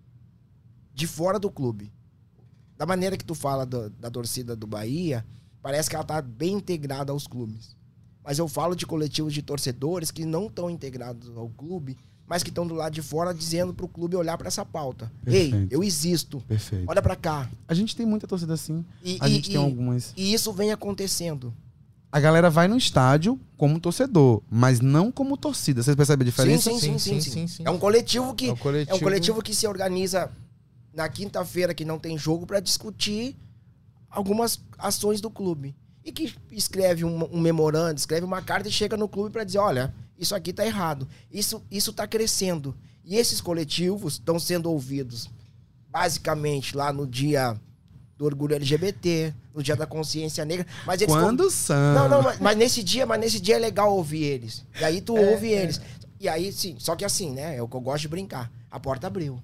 De fora do clube. Da maneira que tu fala da torcida do Bahia, parece que ela está bem integrada aos clubes. Mas eu falo de coletivos de torcedores que não estão integrados ao clube, mas que estão do lado de fora dizendo para o clube olhar para essa pauta. Perfeito. Ei, eu existo. Perfeito. Olha para cá. A gente tem muita torcida assim. A gente tem algumas. E isso vem acontecendo. A galera vai no estádio como torcedor, mas não como torcida. Vocês percebem a diferença? Sim. É um coletivo que se organiza na quinta-feira que não tem jogo para discutir algumas ações do clube. E que escreve um memorando, escreve uma carta e chega no clube para dizer, olha, isso aqui tá errado. Isso tá crescendo. E esses coletivos estão sendo ouvidos basicamente lá no dia do orgulho LGBT, no dia da consciência negra. Mas eles quando são? Mas nesse dia é legal ouvir eles. E aí tu ouve eles. E aí, sim, só que assim, né? É o que eu gosto de brincar. A porta abriu.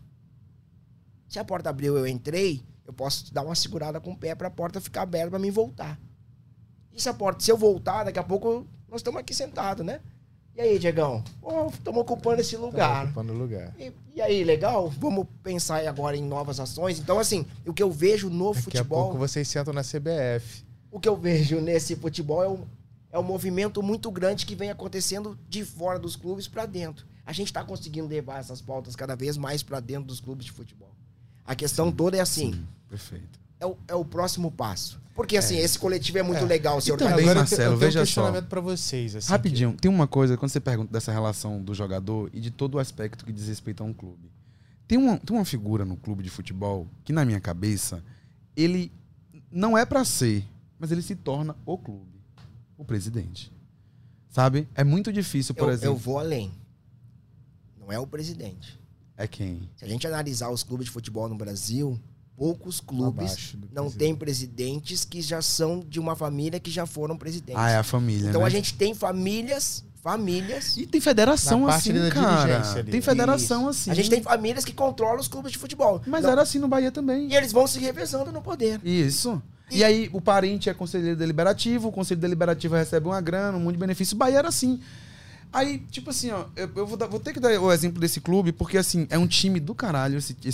Se a porta abriu, eu entrei, eu posso dar uma segurada com o pé pra porta ficar aberta pra mim voltar. E se eu voltar, daqui a pouco nós estamos aqui sentados, né? E aí, Diegão? Estamos ocupando esse lugar. Ocupando o lugar. E aí, legal? Vamos pensar agora em novas ações. Então, assim, o que eu vejo no futebol... Daqui a pouco vocês sentam na CBF. O que eu vejo nesse futebol é um movimento muito grande que vem acontecendo de fora dos clubes para dentro. A gente está conseguindo levar essas pautas cada vez mais para dentro dos clubes de futebol. A questão toda é assim... Sim, perfeito. É o próximo passo. Porque, assim, esse coletivo é muito legal. Se também, Marcelo, veja só. Para vocês, assim, rapidinho, tem uma coisa, quando você pergunta dessa relação do jogador e de todo o aspecto que diz respeito a um clube. Tem uma figura no clube de futebol que, na minha cabeça, ele não é para ser, mas ele se torna o clube. O presidente. Sabe? É muito difícil, por exemplo... Eu vou além. Não é o presidente. É quem? Se a gente analisar os clubes de futebol no Brasil... Poucos clubes não têm presidentes que já são de uma família que já foram presidentes. É a família, então, né? A gente tem famílias famílias. E tem federação Na parte assim, da cara. dirigência ali. Tem federação Isso. assim. A gente tem famílias que controlam os clubes de futebol. Mas Não. era assim no Bahia também. E eles vão se revezando no poder. Isso. E aí o parente é conselheiro deliberativo, o conselho deliberativo recebe uma grana, um monte de benefício. O Bahia era assim. Aí, tipo assim, ó, eu vou ter que dar o exemplo desse clube, porque assim, é um time do caralho,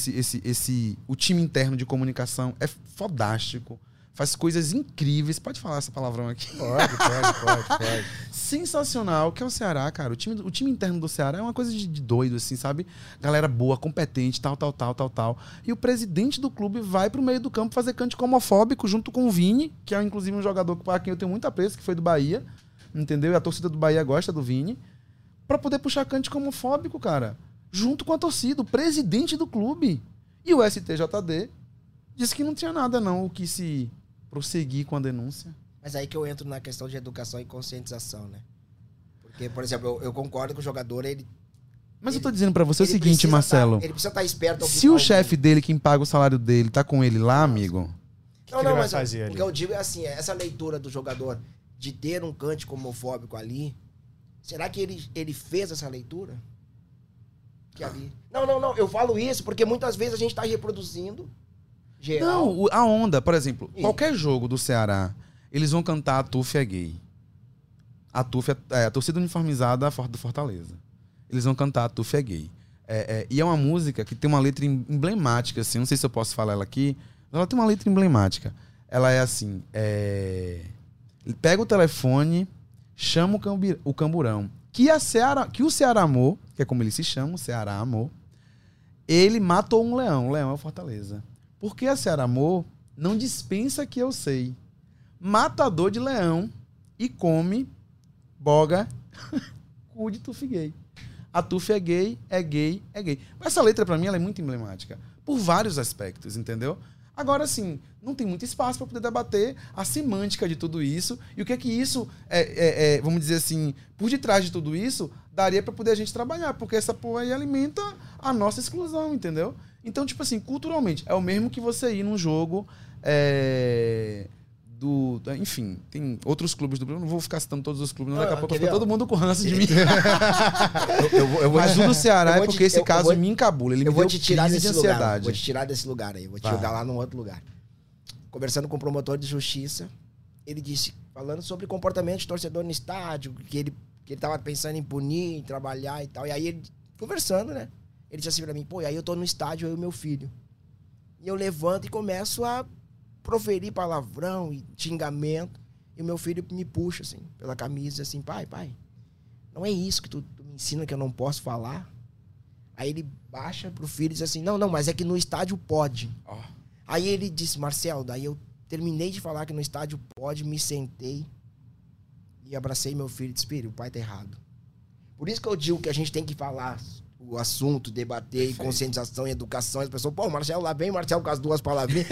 o time interno de comunicação é fodástico, faz coisas incríveis. Pode falar essa palavrão aqui? Pode. Sensacional, que é o Ceará, cara. O time interno do Ceará é uma coisa de doido, assim, sabe? Galera boa, competente, tal. E o presidente do clube vai pro meio do campo fazer cântico homofóbico junto com o Vini, que é inclusive um jogador para quem eu tenho muito apreço, que foi do Bahia, entendeu? E a torcida do Bahia gosta do Vini, pra poder puxar cântico homofóbico, cara. Junto com a torcida, o presidente do clube. E o STJD disse que não tinha nada, não, o que se prosseguir com a denúncia. Mas aí que eu entro na questão de educação e conscientização, né? Porque, por exemplo, eu concordo que o jogador, Mas eu tô dizendo pra você o seguinte, precisa Marcelo. ele precisa estar esperto. Se o chefe dele, quem paga o salário dele, tá com ele lá, amigo... Não, ele vai mas fazer o ali? que eu digo é assim, essa leitura do jogador de ter um cântico homofóbico ali, será que ele fez essa leitura? Que ali... Não, eu falo isso porque muitas vezes a gente tá reproduzindo geral. Não, a onda, por exemplo, qualquer jogo do Ceará, eles vão cantar A Tuf é Gay. A Tuf é a torcida uniformizada do Fortaleza. Eles vão cantar A Tuf é Gay. E é uma música que tem uma letra emblemática, assim, não sei se eu posso falar ela aqui, mas ela tem uma letra emblemática. Ela é assim, pega o telefone, chama o camburão, que o Ceará Amor, que é como ele se chama, o Ceará Amor, ele matou um leão. O leão é o Fortaleza. Porque a Ceará Amor não dispensa que eu sei. Matador de leão e come boga cu de Tuf gay. A Tuf é gay, é gay, é gay. Essa letra, pra mim, ela é muito emblemática. Por vários aspectos, entendeu? Agora, assim, não tem muito espaço para poder debater a semântica de tudo isso e o que é que isso, vamos dizer assim, por detrás de tudo isso, daria para poder a gente trabalhar, porque essa porra aí alimenta a nossa exclusão, entendeu? Então, tipo assim, culturalmente, é o mesmo que você ir num jogo enfim, tem outros clubes do Brasil, não vou ficar citando todos os clubes, não, daqui a pouco fica todo mundo com ranço de mim. Mas o do Ceará é porque esse caso me encabula, ele me deu crise de ansiedade. Vou te tirar desse lugar aí, vou te jogar lá num outro lugar. Conversando com o promotor de justiça, ele disse, falando sobre comportamento de torcedor no estádio, que ele tava pensando em punir, em trabalhar e tal, e aí ele, conversando, né, ele disse assim pra mim, pô, e aí eu tô no estádio, eu e meu filho, e eu levanto e começo a proferir palavrão e xingamento, e o meu filho me puxa, assim, pela camisa, assim, pai, não é isso que tu me ensina que eu não posso falar? Aí ele baixa pro filho e diz assim, não, mas é que no estádio pode. Oh. Aí ele disse, Marcelo, daí eu terminei de falar que no estádio pode, me sentei e abracei meu filho e disse, filho, o pai tá errado. Por isso que eu digo que a gente tem que falar o assunto, debater, e conscientização e educação. As pessoas, pô, Marcelo lá vem, Marcelo com as duas palavrinhas.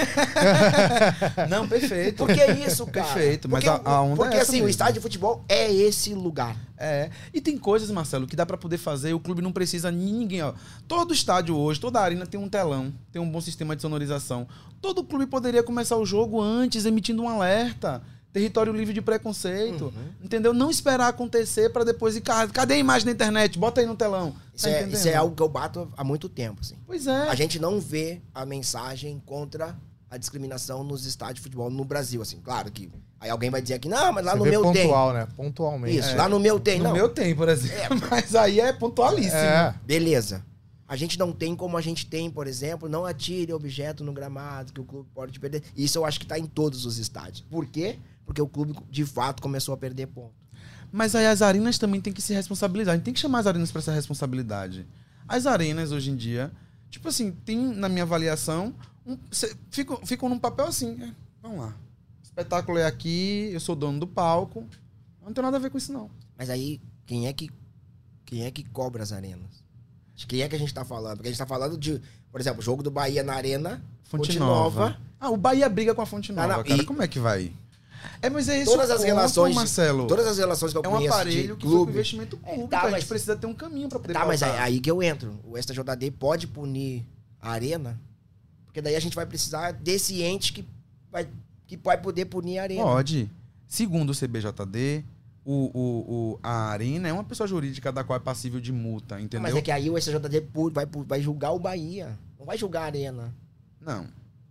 Não, perfeito. Por que isso, cara? Perfeito, mas a onda porque é essa assim, mesmo. O estádio de futebol é esse lugar. E tem coisas, Marcelo, que dá pra poder fazer e o clube não precisa de ninguém, ó. Todo estádio hoje, toda arena tem um telão, tem um bom sistema de sonorização. Todo clube poderia começar o jogo antes, emitindo um alerta. Território livre de preconceito, entendeu? Não esperar acontecer pra depois ir, cadê a imagem na internet? Bota aí no telão. Isso é algo que eu bato há muito tempo, assim. Pois é. A gente não vê a mensagem contra a discriminação nos estádios de futebol no Brasil, assim. Claro que aí alguém vai dizer aqui, não, mas lá Você no vê meu tem. pontual, né? Pontualmente. Isso, lá no meu tem, não. No meu tem, por exemplo. Mas aí é pontualíssimo. Beleza. A gente não tem como a gente tem, por exemplo, não atire objeto no gramado que o clube pode perder. Isso eu acho que tá em todos os estádios. Por quê? Porque o clube, de fato, começou a perder ponto. Mas aí as arenas também têm que se responsabilizar. A gente tem que chamar as arenas para essa responsabilidade. As arenas, hoje em dia, tipo assim, tem, na minha avaliação, ficam num papel assim. Vamos lá. O espetáculo é aqui, eu sou dono do palco. Não tem nada a ver com isso, não. Mas aí, quem é que cobra as arenas? De quem é que a gente tá falando? Porque a gente tá falando de, por exemplo, o jogo do Bahia na Arena, Fonte Nova. O Bahia briga com a Fonte Nova, cara. Como é que vai? Mas é isso. Todas as relações, Marcelo. Todas as relações que eu conheço um aparelho que foi um investimento público. A gente precisa ter um caminho para poder mas é aí que eu entro. O STJD pode punir a Arena, porque daí a gente vai precisar desse ente que vai poder punir a Arena. Pode. Segundo o CBJD, a Arena é uma pessoa jurídica da qual é passível de multa, entendeu? Mas é que aí o STJD vai julgar o Bahia, não vai julgar a Arena. Não.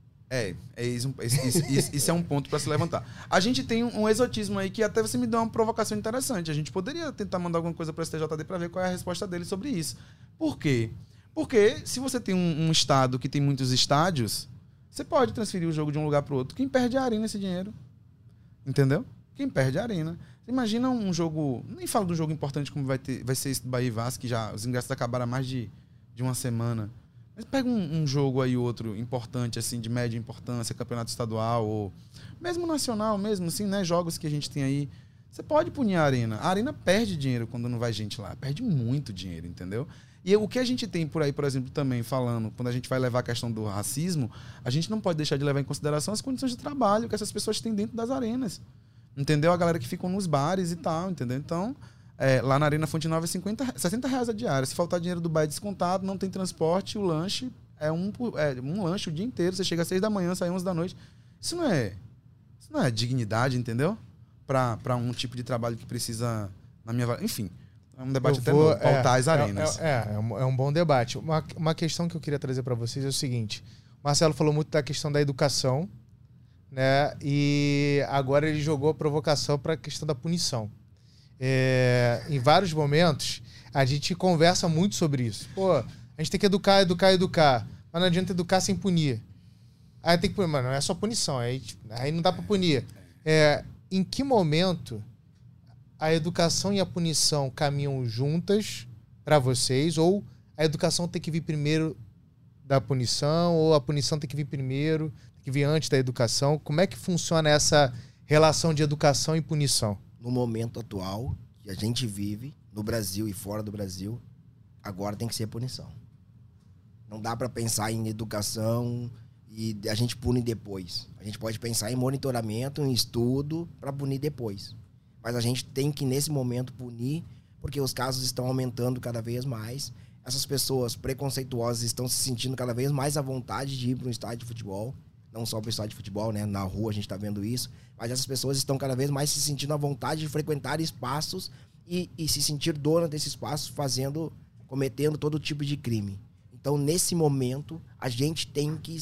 Isso é um ponto para se levantar. A gente tem um exotismo aí que até você me deu uma provocação interessante. A gente poderia tentar mandar alguma coisa para o STJD para ver qual é a resposta dele sobre isso. Por quê? Porque se você tem um estado que tem muitos estádios, você pode transferir o jogo de um lugar para o outro. Quem perde é a Arena esse dinheiro. Entendeu? Quem perde é a Arena. Você imagina um jogo... Nem falo de um jogo importante como vai ser esse do Bahia e Vasco, que já os ingressos acabaram há mais de uma semana. Mas pega um jogo aí outro importante, assim, de média importância, campeonato estadual, ou mesmo nacional, mesmo assim, né? Jogos que a gente tem aí. Você pode punir a Arena. A Arena perde dinheiro quando não vai gente lá. Perde muito dinheiro, entendeu? E o que a gente tem por aí, por exemplo, também falando, quando a gente vai levar a questão do racismo, a gente não pode deixar de levar em consideração as condições de trabalho que essas pessoas têm dentro das arenas. Entendeu? A galera que ficam nos bares e tal, entendeu? Então... lá na Arena Fonte Nova é R$60 a diária. Se faltar dinheiro do Bahia descontado, não tem transporte, o lanche é um lanche o dia inteiro. Você chega às 6 da manhã, sai às 11 da noite. Isso não é dignidade, entendeu? Para um tipo de trabalho que precisa, na minha... Enfim, é um debate até novo, pautar as arenas. É um bom debate. Uma questão que eu queria trazer para vocês é o seguinte. O Marcelo falou muito da questão da educação, né? E agora ele jogou a provocação para a questão da punição. Em vários momentos a gente conversa muito sobre isso. Pô, a gente tem que educar, mas não adianta educar sem punir. Aí tem que punir, mas não é só punição, aí não dá pra punir. Em que momento a educação e a punição caminham juntas pra vocês, ou a educação tem que vir primeiro da punição, ou a punição tem que vir primeiro, tem que vir antes da educação? Como é que funciona essa relação de educação e punição? No momento atual que a gente vive, no Brasil e fora do Brasil, agora tem que ser punição. Não dá para pensar em educação e a gente pune depois. A gente pode pensar em monitoramento, em estudo, para punir depois. Mas a gente tem que, nesse momento, punir, porque os casos estão aumentando cada vez mais. Essas pessoas preconceituosas estão se sentindo cada vez mais à vontade de ir para um estádio de futebol. Não só para o estádio de futebol, né? Na rua a gente está vendo isso. Mas essas pessoas estão cada vez mais se sentindo à vontade de frequentar espaços e se sentir dona desses espaços, cometendo todo tipo de crime. Então, nesse momento, a gente tem que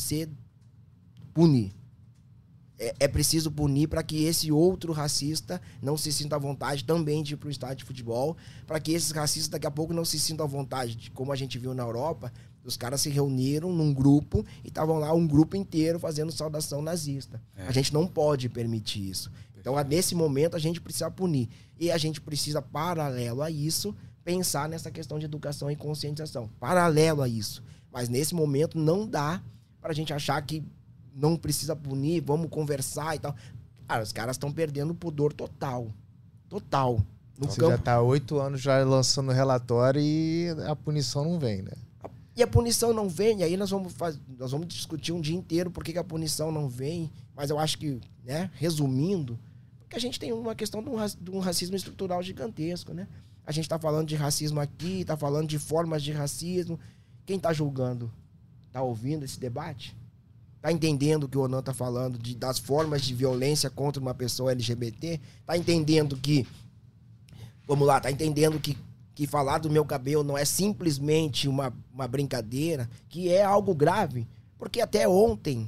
punir. É preciso punir para que esse outro racista não se sinta à vontade também de ir para o estádio de futebol, para que esses racistas daqui a pouco não se sintam à vontade, como a gente viu na Europa. Os caras se reuniram num grupo e estavam lá um grupo inteiro fazendo saudação nazista. A gente não pode permitir isso. Então, nesse momento, a gente precisa punir. E a gente precisa, paralelo a isso, pensar nessa questão de educação e conscientização. Paralelo a isso. Mas, nesse momento, não dá para a gente achar que não precisa punir, vamos conversar e tal. Cara, os caras estão perdendo o pudor total. Total. Você já está há 8 anos já lançando relatório e a punição não vem, né? E a punição não vem, e aí nós vamos discutir um dia inteiro por que a punição não vem, mas eu acho que, né, resumindo, porque a gente tem uma questão de um racismo estrutural gigantesco, né? A gente está falando de racismo aqui, está falando de formas de racismo. Quem está julgando? Está ouvindo esse debate? Está entendendo o que o Onan está falando das formas de violência contra uma pessoa LGBT? Está entendendo que... Vamos lá, está entendendo que falar do meu cabelo não é simplesmente uma brincadeira, que é algo grave. Porque até ontem,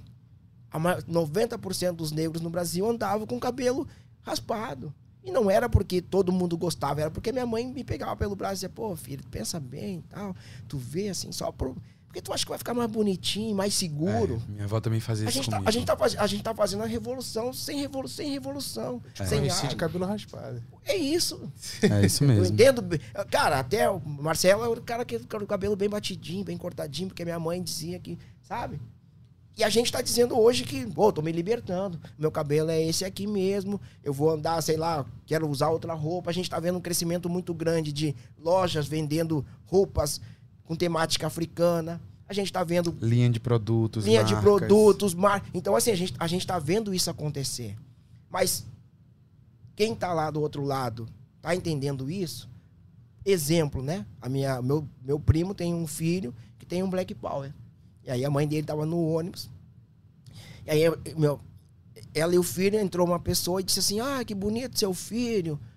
90% dos negros no Brasil andavam com o cabelo raspado. E não era porque todo mundo gostava, era porque minha mãe me pegava pelo braço e dizia, pô, filho, pensa bem e tal. Tu vê assim, porque tu acha que vai ficar mais bonitinho, mais seguro. Minha avó também fazia isso comigo. A gente tá fazendo a revolução sem revolução. Sem de cabelo raspado. É isso. É isso mesmo. Eu entendo. Cara, até o Marcelo é o cara que tem o cabelo bem batidinho, bem cortadinho, porque minha mãe dizia que, sabe? E a gente tá dizendo hoje que, tô me libertando. Meu cabelo é esse aqui mesmo. Eu vou andar, sei lá, quero usar outra roupa. A gente tá vendo um crescimento muito grande de lojas vendendo roupas com temática africana. A gente tá vendo... Linha de produtos, Então, assim, a gente tá vendo isso acontecer. Mas quem tá lá do outro lado tá entendendo isso? Exemplo, né? Meu primo tem um filho que tem um Black Power. E aí a mãe dele tava no ônibus. E aí, ela e o filho, entrou uma pessoa e disse assim, que bonito seu filho.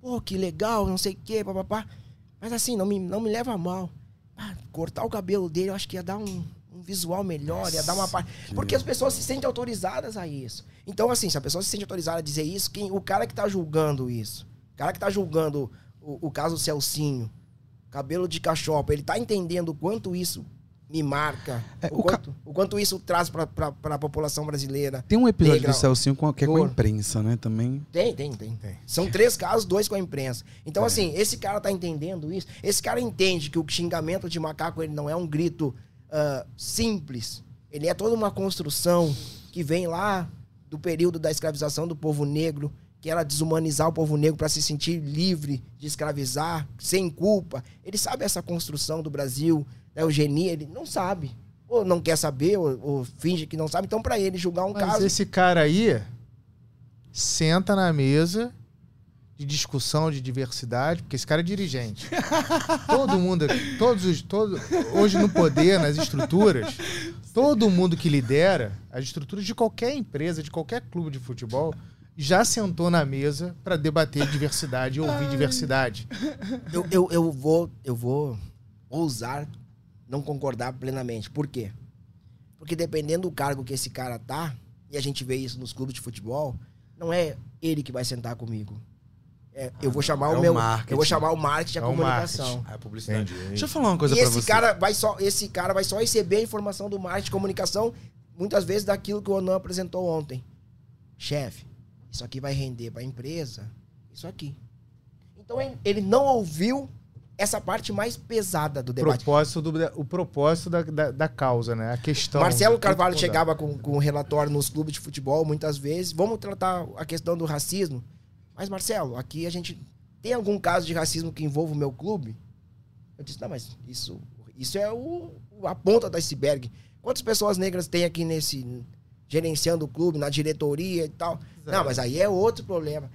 Pô, que legal, não sei o quê, papapá. Mas assim, não me leva a mal. Cortar o cabelo dele, eu acho que ia dar um visual melhor, ia dar uma parte. Porque as pessoas se sentem autorizadas a isso. Então, assim, se a pessoa se sente autorizada a dizer isso, o cara que tá julgando isso, o cara que tá julgando o caso Celcinho, cabelo de cachopa, ele tá entendendo o quanto isso me marca, o quanto isso traz pra população brasileira. Tem um episódio negra, do Celcinho que é com a imprensa, né? Também. Tem. São 3 casos, 2 com a imprensa. Então, assim, esse cara tá entendendo isso. Esse cara entende que o xingamento de macaco ele não é um grito simples. Ele é toda uma construção que vem lá do período da escravização do povo negro, que era desumanizar o povo negro para se sentir livre de escravizar, sem culpa. Ele sabe essa construção do Brasil, da eugenia, ele não sabe. Ou não quer saber, ou finge que não sabe. Então, para ele julgar um caso... Mas esse cara aí senta na mesa de discussão de diversidade, porque esse cara é dirigente. Todo mundo, hoje no poder, nas estruturas, todo mundo que lidera as estruturas de qualquer empresa, de qualquer clube de futebol, já sentou na mesa para debater diversidade e ouvir diversidade. Eu vou ousar não concordar plenamente. Por quê? Porque dependendo do cargo que esse cara tá, e a gente vê isso nos clubes de futebol, não é ele que vai sentar comigo. Eu vou chamar eu vou chamar o marketing, a comunicação. A publicidade. Deixa eu falar uma coisa pra você. Esse cara vai só receber a informação do marketing, comunicação, muitas vezes daquilo que o Onan apresentou ontem. Chefe, isso aqui vai render pra empresa, isso aqui. Então ele não ouviu essa parte mais pesada do debate. O propósito da causa, né? A questão. Marcelo Carvalho chegava com um relatório nos clubes de futebol, muitas vezes. Vamos tratar a questão do racismo. Mas, Marcelo, aqui a gente tem algum caso de racismo que envolva o meu clube? Eu disse, não, mas isso é a ponta do iceberg. Quantas pessoas negras tem aqui gerenciando o clube, na diretoria e tal? Exato. Não, mas aí é outro problema.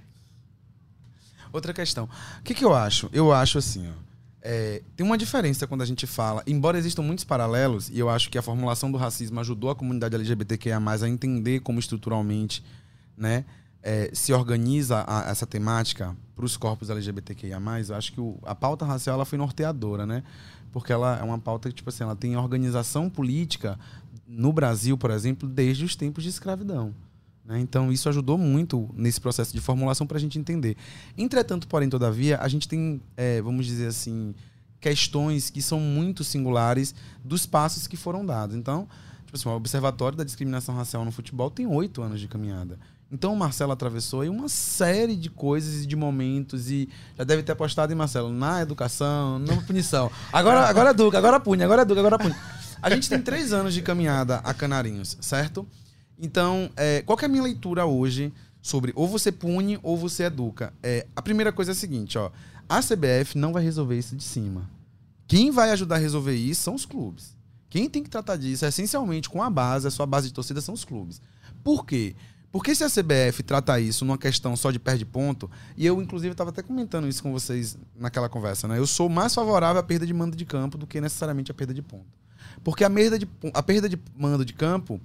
Outra questão. O que eu acho? Eu acho assim, ó. Tem uma diferença quando a gente fala, embora existam muitos paralelos, e eu acho que a formulação do racismo ajudou a comunidade LGBTQIA+, a entender como estruturalmente, né, se organiza essa temática para os corpos LGBTQIA+, eu acho que a pauta racial ela foi norteadora, né? Porque ela é uma pauta que, tipo assim, ela tem organização política no Brasil, por exemplo, desde os tempos de escravidão. Né? Então, isso ajudou muito nesse processo de formulação para a gente entender. Entretanto, porém, todavia, a gente tem, vamos dizer assim, questões que são muito singulares dos passos que foram dados. Então, tipo assim, o Observatório da Discriminação Racial no Futebol tem 8 anos de caminhada. Então o Marcelo atravessou aí uma série de coisas e de momentos e já deve ter apostado em Marcelo na educação, na punição. Agora educa, agora pune, agora educa, agora pune. A gente tem 3 anos de caminhada a Canarinhos, certo? Então, qual que é a minha leitura hoje sobre ou você pune ou você educa? A primeira coisa é a seguinte, ó, a CBF não vai resolver isso de cima. Quem vai ajudar a resolver isso são os clubes. Quem tem que tratar disso essencialmente com a sua base de torcida são os clubes. Por quê? Porque se a CBF trata isso numa questão só de perde ponto, e eu, inclusive, estava até comentando isso com vocês naquela conversa, né? Eu sou mais favorável à perda de mando de campo do que necessariamente à perda de ponto. Porque a perda de mando de campo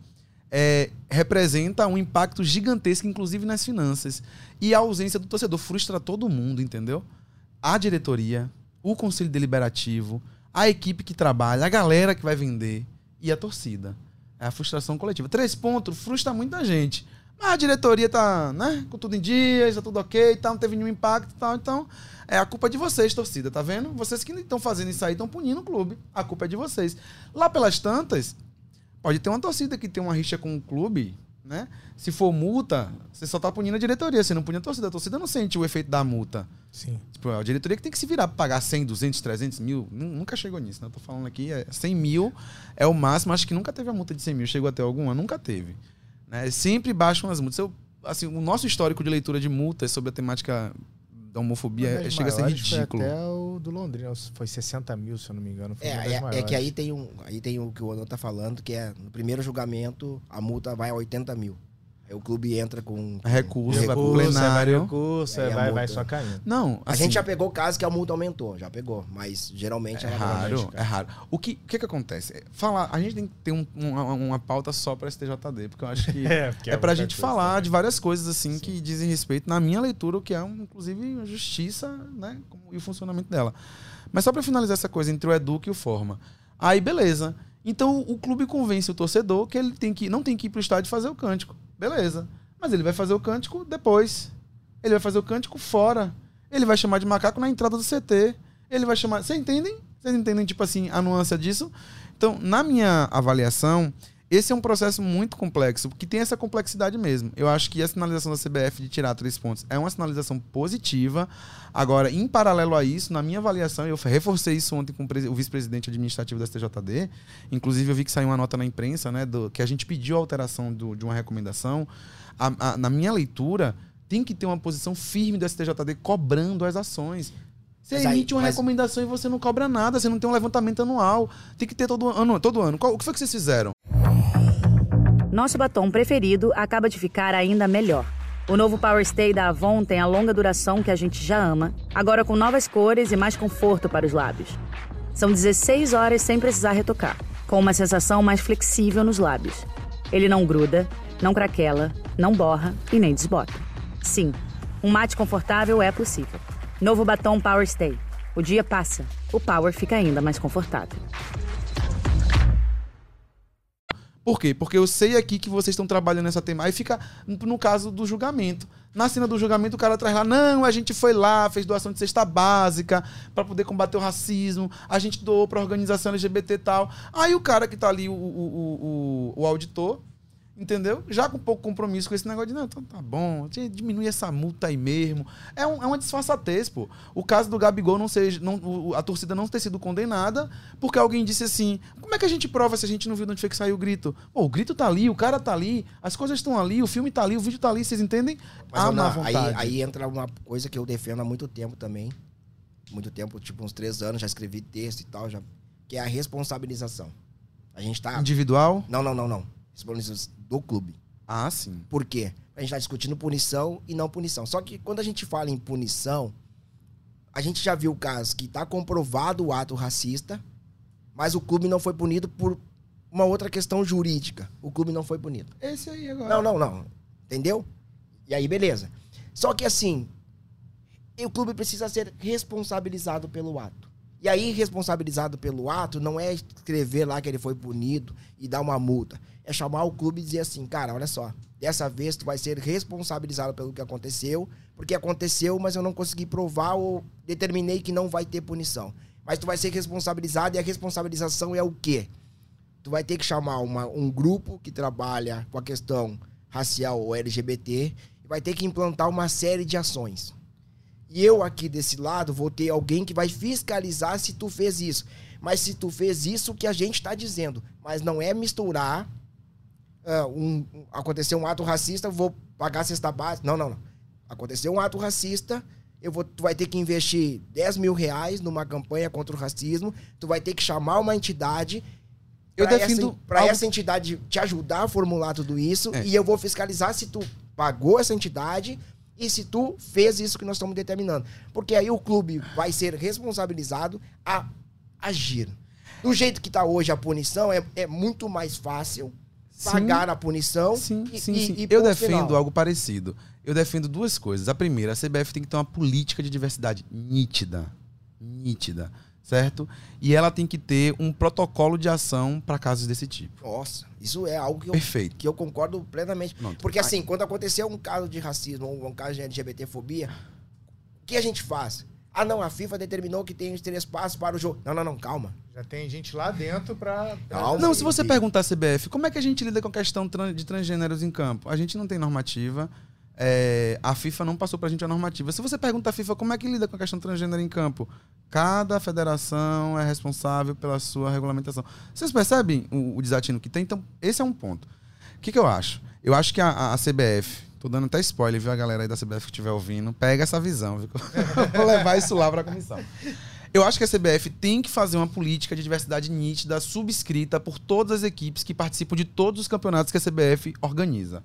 representa um impacto gigantesco, inclusive nas finanças. E a ausência do torcedor frustra todo mundo, entendeu? A diretoria, o conselho deliberativo, a equipe que trabalha, a galera que vai vender e a torcida. É a frustração coletiva. 3 pontos frustra muita gente. Mas a diretoria tá, né, com tudo em dia, tá tudo ok, tá, não teve nenhum impacto e tal. Então, a culpa é de vocês, torcida, tá vendo? Vocês que estão fazendo isso aí, estão punindo o clube. A culpa é de vocês. Lá pelas tantas, pode ter uma torcida que tem uma rixa com o clube, né? Se for multa, você só tá punindo a diretoria, você não pune a torcida. A torcida não sente o efeito da multa. Sim. Tipo, a diretoria que tem que se virar pra pagar 100, 200, 300 mil. Nunca chegou nisso, né? Eu tô falando aqui, 100 mil é o máximo. Acho que nunca teve a multa de 100 mil. Chegou até alguma? Nunca teve. Né? Sempre baixam as multas. Assim, o nosso histórico de leitura de multas sobre a temática da homofobia chega a ser ridículo. Foi até o do Londrina, foi 60 mil, se eu não me engano. Foi que aí tem o que o Onan tá falando, que no primeiro julgamento a multa vai a 80 mil. Aí o clube entra com recurso, vai pro Recurso, plenário. recurso, E aí a vai multa. só caindo. Não, A assim, gente já pegou casos que a multa aumentou, já pegou. Mas geralmente é ela raro, é raro. O que acontece? A gente tem que ter uma pauta só pra STJD, porque eu acho que porque é pra muita gente coisa falar também. de várias coisas assim que dizem respeito, na minha leitura, o que é, inclusive, a justiça, né, e o funcionamento dela. Mas só pra finalizar essa coisa entre o Educa e o Forma. Aí, beleza. Então, o clube convence o torcedor que ele não tem que ir pro estádio fazer o cântico. Beleza. Mas ele vai fazer o cântico depois. Ele vai fazer o cântico fora. Ele vai chamar de macaco na entrada do CT. Ele vai chamar... Vocês entendem, tipo assim, a nuance disso? Então, na minha avaliação, esse é um processo muito complexo, porque tem essa complexidade mesmo. Eu acho que a sinalização da CBF de tirar 3 pontos é uma sinalização positiva. Agora, em paralelo a isso, na minha avaliação, eu reforcei isso ontem com o vice-presidente administrativo da STJD. Inclusive, eu vi que saiu uma nota na imprensa, né, que a gente pediu a alteração de uma recomendação. Na minha leitura, tem que ter uma posição firme do STJD cobrando as ações. Você emite uma recomendação e você não cobra nada, você não tem um levantamento anual. Tem que ter todo ano. O que foi que vocês fizeram? Nosso batom preferido acaba de ficar ainda melhor. O novo Power Stay da Avon tem a longa duração que a gente já ama, agora com novas cores e mais conforto para os lábios. São 16 horas sem precisar retocar, com uma sensação mais flexível nos lábios. Ele não gruda, não craquela, não borra e nem desbota. Sim, um mate confortável é possível. Novo batom Power Stay. O dia passa, o Power fica ainda mais confortável. Por quê? Porque eu sei aqui que vocês estão trabalhando nessa temática. Aí fica no caso do julgamento. Na cena do julgamento, o cara traz lá, não, a gente foi lá, fez doação de cesta básica para poder combater o racismo, a gente doou pra organização LGBT e tal. Aí o cara que tá ali, o auditor, entendeu? Já com pouco compromisso com esse negócio de, não, então tá bom, diminui essa multa aí mesmo. É uma disfarçatez, pô. O caso do Gabigol a torcida não ter sido condenada porque alguém disse assim, como é que a gente prova se a gente não viu de onde foi que saiu o grito? Pô, o grito tá ali, o cara tá ali, as coisas estão ali, o filme tá ali, o vídeo tá ali, vocês entendem? Mas, má vontade. Aí entra uma coisa que eu defendo há muito tempo também. Muito tempo, tipo uns 3 anos, já escrevi texto e tal, que é a responsabilização. A gente tá... Individual? Não. Responsabilização do clube. Ah, sim. Por quê? A gente tá discutindo punição e não punição. Só que quando a gente fala em punição, a gente já viu casos que tá comprovado o ato racista, mas o clube não foi punido por uma outra questão jurídica. O clube não foi punido. Esse aí agora. Não. Entendeu? E aí, beleza. Só que assim, o clube precisa ser responsabilizado pelo ato. E aí, responsabilizado pelo ato, não é escrever lá que ele foi punido e dar uma multa. É chamar o clube e dizer assim, cara, olha só, dessa vez tu vai ser responsabilizado pelo que aconteceu, porque aconteceu, mas eu não consegui provar ou determinei que não vai ter punição. Mas tu vai ser responsabilizado e a responsabilização é o quê? Tu vai ter que chamar um grupo que trabalha com a questão racial ou LGBT e vai ter que implantar uma série de ações. E eu aqui desse lado vou ter alguém que vai fiscalizar se tu fez isso. Mas se tu fez isso, o que a gente está dizendo. Mas não é misturar, aconteceu um ato racista, eu vou pagar a cesta básica. Não. Aconteceu um ato racista, tu vai ter que investir 10 mil reais numa campanha contra o racismo, tu vai ter que chamar uma entidade para essa entidade te ajudar a formular tudo isso, e eu vou fiscalizar se tu pagou essa entidade e se tu fez isso que nós estamos determinando. Porque aí o clube vai ser responsabilizado a agir. Do jeito que está hoje a punição, é muito mais fácil pagar a punição. Sim. E eu defendo algo parecido. Eu defendo 2 coisas. A primeira, a CBF tem que ter uma política de diversidade nítida, certo? E ela tem que ter um protocolo de ação para casos desse tipo. Nossa, isso é algo que eu concordo plenamente. Pronto. Porque assim, quando aconteceu um caso de racismo ou um caso de LGBTfobia, o que a gente faz? Ah, não, a FIFA determinou que tem os 3 passos para o jogo. Não, calma. Já tem gente lá dentro pra... Não, se você perguntar à CBF, como é que a gente lida com a questão de transgêneros em campo? A gente não tem normativa. A FIFA não passou pra gente a normativa. Se você pergunta à FIFA como é que lida com a questão transgênero em campo, cada federação é responsável pela sua regulamentação. Vocês percebem o desatino que tem? Então, esse é um ponto. O que eu acho? Eu acho que a CBF... Tô dando até spoiler, viu? A galera aí da CBF que estiver ouvindo, pega essa visão, viu? Vou levar isso lá pra comissão. Eu acho que a CBF tem que fazer uma política de diversidade nítida, subscrita por todas as equipes que participam de todos os campeonatos que a CBF organiza.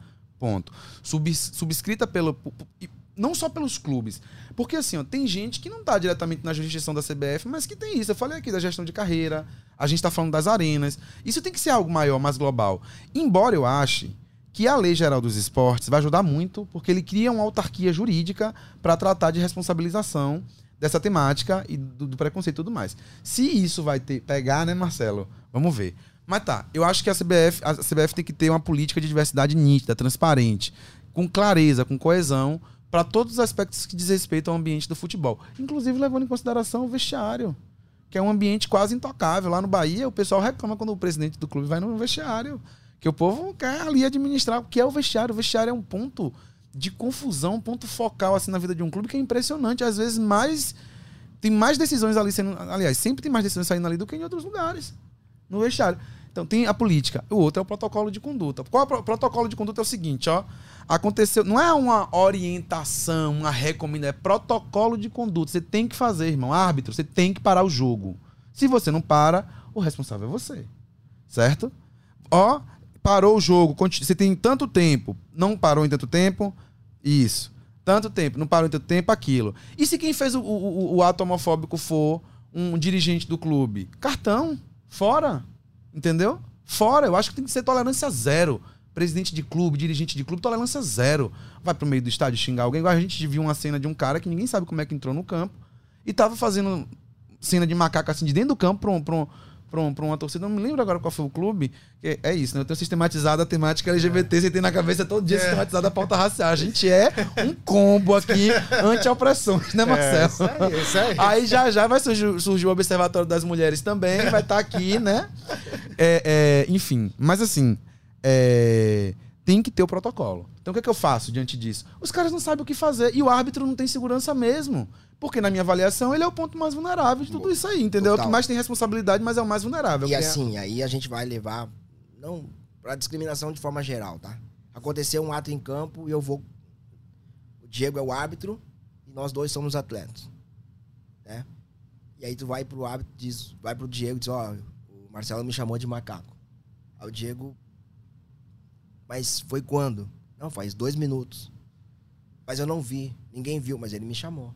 Ponto. Subscrita não só pelos clubes. Porque assim, ó, tem gente que não está diretamente na jurisdição da CBF, mas que tem isso. Eu falei aqui da gestão de carreira, a gente está falando das arenas. Isso tem que ser algo maior, mais global. Embora eu ache que a Lei Geral dos Esportes vai ajudar muito, porque ele cria uma autarquia jurídica para tratar de responsabilização dessa temática e do preconceito e tudo mais. Se isso vai pegar, né, Marcelo? Vamos ver. Mas tá, eu acho que a CBF tem que ter uma política de diversidade nítida, transparente, com clareza, com coesão, para todos os aspectos que diz respeito ao ambiente do futebol. Inclusive levando em consideração o vestiário, que é um ambiente quase intocável. Lá no Bahia, o pessoal reclama quando o presidente do clube vai no vestiário, que o povo quer ali administrar o que é o vestiário. O vestiário é um ponto de confusão, um ponto focal assim, na vida de um clube que é impressionante. Às vezes tem mais decisões ali sendo... Aliás, sempre tem mais decisões saindo ali do que em outros lugares, no vestiário. Então tem a política. O outro é o protocolo de conduta. Qual é o protocolo de conduta? É o seguinte, ó. Aconteceu... Não é uma orientação, uma recomendação. É protocolo de conduta. Você tem que fazer, irmão. Árbitro, você tem que parar o jogo. Se você não para, o responsável é você. Certo? Ó, parou o jogo. Você tem tanto tempo. Não parou em tanto tempo. Isso. Tanto tempo. Não parou em tanto tempo, aquilo. E se quem fez o ato homofóbico for um dirigente do clube? Cartão. Fora. Entendeu? Fora. Eu acho que tem que ser tolerância zero. Presidente de clube, dirigente de clube, tolerância zero. Vai pro meio do estádio xingar alguém. Igual a gente viu uma cena de um cara que ninguém sabe como é que entrou no campo e tava fazendo cena de macaco assim de dentro do campo pra uma torcida. Não me lembro agora qual foi o clube. É isso, né? Eu tenho sistematizado a temática LGBT, você tem na cabeça todo dia sistematizado a pauta racial. A gente é um combo aqui anti-opressões, né, Marcelo? Isso aí. Aí já vai surgir o Observatório das Mulheres também, vai estar aqui, né? Enfim, mas assim, tem que ter o protocolo. Então o que é que eu faço diante disso? Os caras não sabem o que fazer e o árbitro não tem segurança mesmo. Porque, na minha avaliação, ele é o ponto mais vulnerável de tudo isso aí, entendeu? Total. É o que mais tem responsabilidade, mas é o mais vulnerável. E assim, aí a gente vai levar, não pra discriminação de forma geral, tá? Aconteceu um ato em campo e o Diego é o árbitro e nós dois somos atletas, né? E aí tu vai pro árbitro, vai pro Diego e diz, ó, o Marcelo me chamou de macaco. Aí o Diego, mas foi quando? Não, faz 2 minutos. Mas eu não vi, ninguém viu, mas ele me chamou.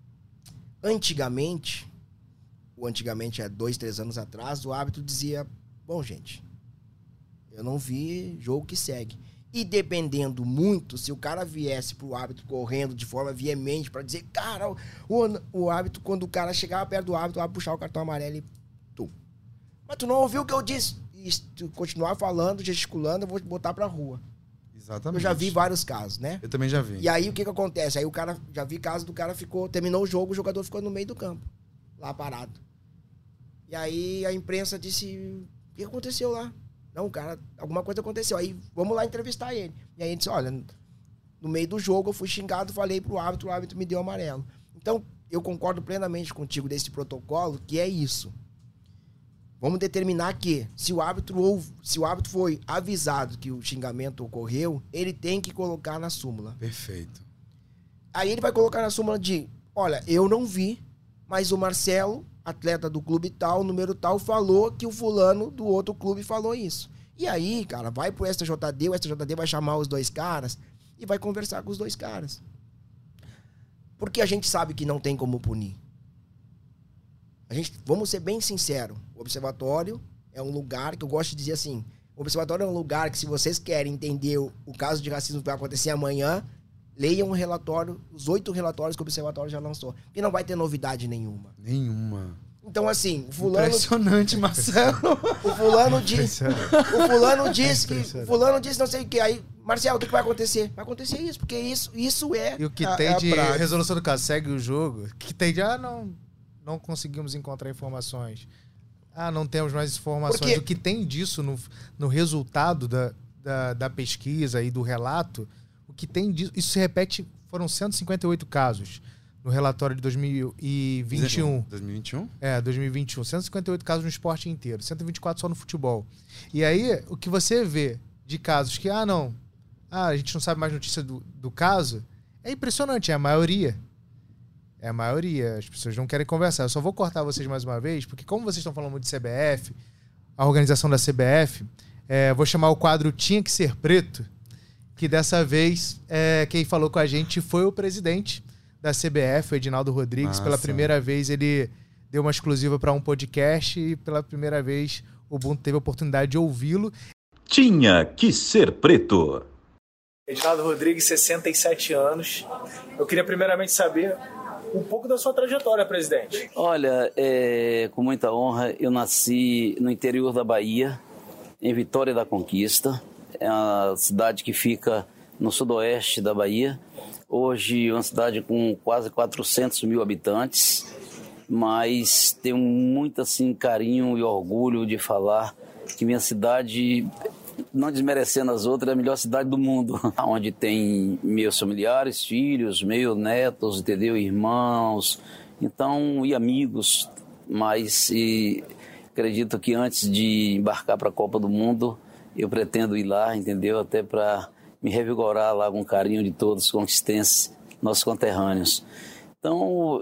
Antigamente é 2, 3 anos atrás, o árbitro dizia, bom, gente, eu não vi, jogo que segue. E dependendo muito, se o cara viesse pro árbitro correndo de forma veemente pra dizer, cara, o árbitro, quando o cara chegava perto do árbitro, o árbitro puxava o cartão amarelo e tu. Mas tu não ouviu o que eu disse? E se tu continuar falando, gesticulando, eu vou te botar pra rua. Exatamente. Eu já vi vários casos, né? Eu também já vi. E aí o que acontece? Aí o cara, já vi casos do cara terminou o jogo, o jogador ficou no meio do campo, lá parado. E aí a imprensa disse, o que aconteceu lá? Não, cara, alguma coisa aconteceu. Aí vamos lá entrevistar ele. E aí ele disse, olha, no meio do jogo eu fui xingado, falei pro árbitro, o árbitro me deu amarelo. Então, eu concordo plenamente contigo desse protocolo, que é isso. Vamos determinar que, se o árbitro foi avisado que o xingamento ocorreu, ele tem que colocar na súmula. Perfeito. Aí ele vai colocar na súmula de, olha, eu não vi, mas o Marcelo, atleta do clube tal, número tal, falou que o fulano do outro clube falou isso. E aí, cara, vai pro STJD, o STJD vai chamar os 2 caras e vai conversar com os 2 caras. Porque a gente sabe que não tem como punir. Vamos ser bem sinceros, o Observatório é um lugar que eu gosto de dizer assim, o Observatório é um lugar que, se vocês querem entender o caso de racismo que vai acontecer amanhã, leiam o relatório, os 8 relatórios que o Observatório já lançou, que não vai ter novidade nenhuma. Então, assim, o fulano... Impressionante, Marcelo. O fulano disse não sei o que, aí, Marcelo, o que vai acontecer? Vai acontecer isso, porque isso é... E o que tem de resolução do caso, segue o jogo, que tem de, não conseguimos encontrar informações. Não temos mais informações. Porque... O que tem disso no resultado da pesquisa e do relato, o que tem disso, isso se repete, foram 158 casos no relatório de 2021. 2021? 2021. 158 casos no esporte inteiro, 124 só no futebol. E aí, o que você vê de casos que, a gente não sabe mais notícia do caso, é impressionante, é a maioria. É a maioria, as pessoas não querem conversar. Eu só vou cortar vocês mais uma vez, porque como vocês estão falando muito de CBF, a organização da CBF, vou chamar o quadro Tinha Que Ser Preto, que dessa vez quem falou com a gente foi o presidente da CBF, o Edinaldo Rodrigues. Pela primeira vez ele deu uma exclusiva para um podcast e pela primeira vez o Ubuntu teve a oportunidade de ouvi-lo. Tinha que ser preto. Edinaldo Rodrigues, 67 anos. Eu queria primeiramente saber um pouco da sua trajetória, presidente. Olha, com muita honra, eu nasci no interior da Bahia, em Vitória da Conquista. É uma cidade que fica no sudoeste da Bahia. Hoje é uma cidade com quase 400 mil habitantes, mas tenho muito assim, carinho e orgulho de falar que minha cidade, não desmerecendo as outras, é a melhor cidade do mundo, onde tem meus familiares, filhos, meus netos, entendeu? Irmãos, então, e amigos, mas acredito que antes de embarcar para a Copa do Mundo, eu pretendo ir lá, entendeu? Até para me revigorar lá com o carinho de todos os conquistenses, nossos conterrâneos. Então,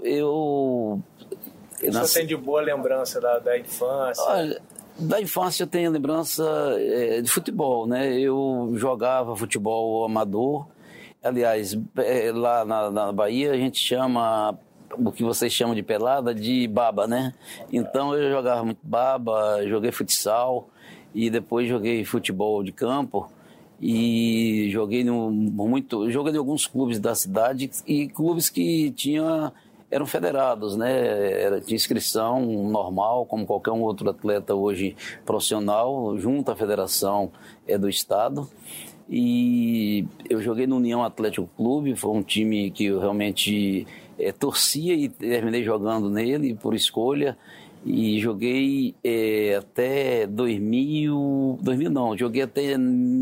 Você tem de boa lembrança da infância? Olha, da infância eu tenho lembrança de futebol, né? Eu jogava futebol amador. Aliás, lá na Bahia a gente chama o que vocês chamam de pelada de baba, né? Então eu jogava muito baba, joguei futsal e depois joguei futebol de campo e joguei em alguns clubes da cidade e clubes que eram federados, né? Tinha inscrição normal, como qualquer um outro atleta hoje profissional, junto à federação do estado. E eu joguei no União Atlético Clube, foi um time que eu realmente torcia e terminei jogando nele por escolha. E joguei até 2000 joguei até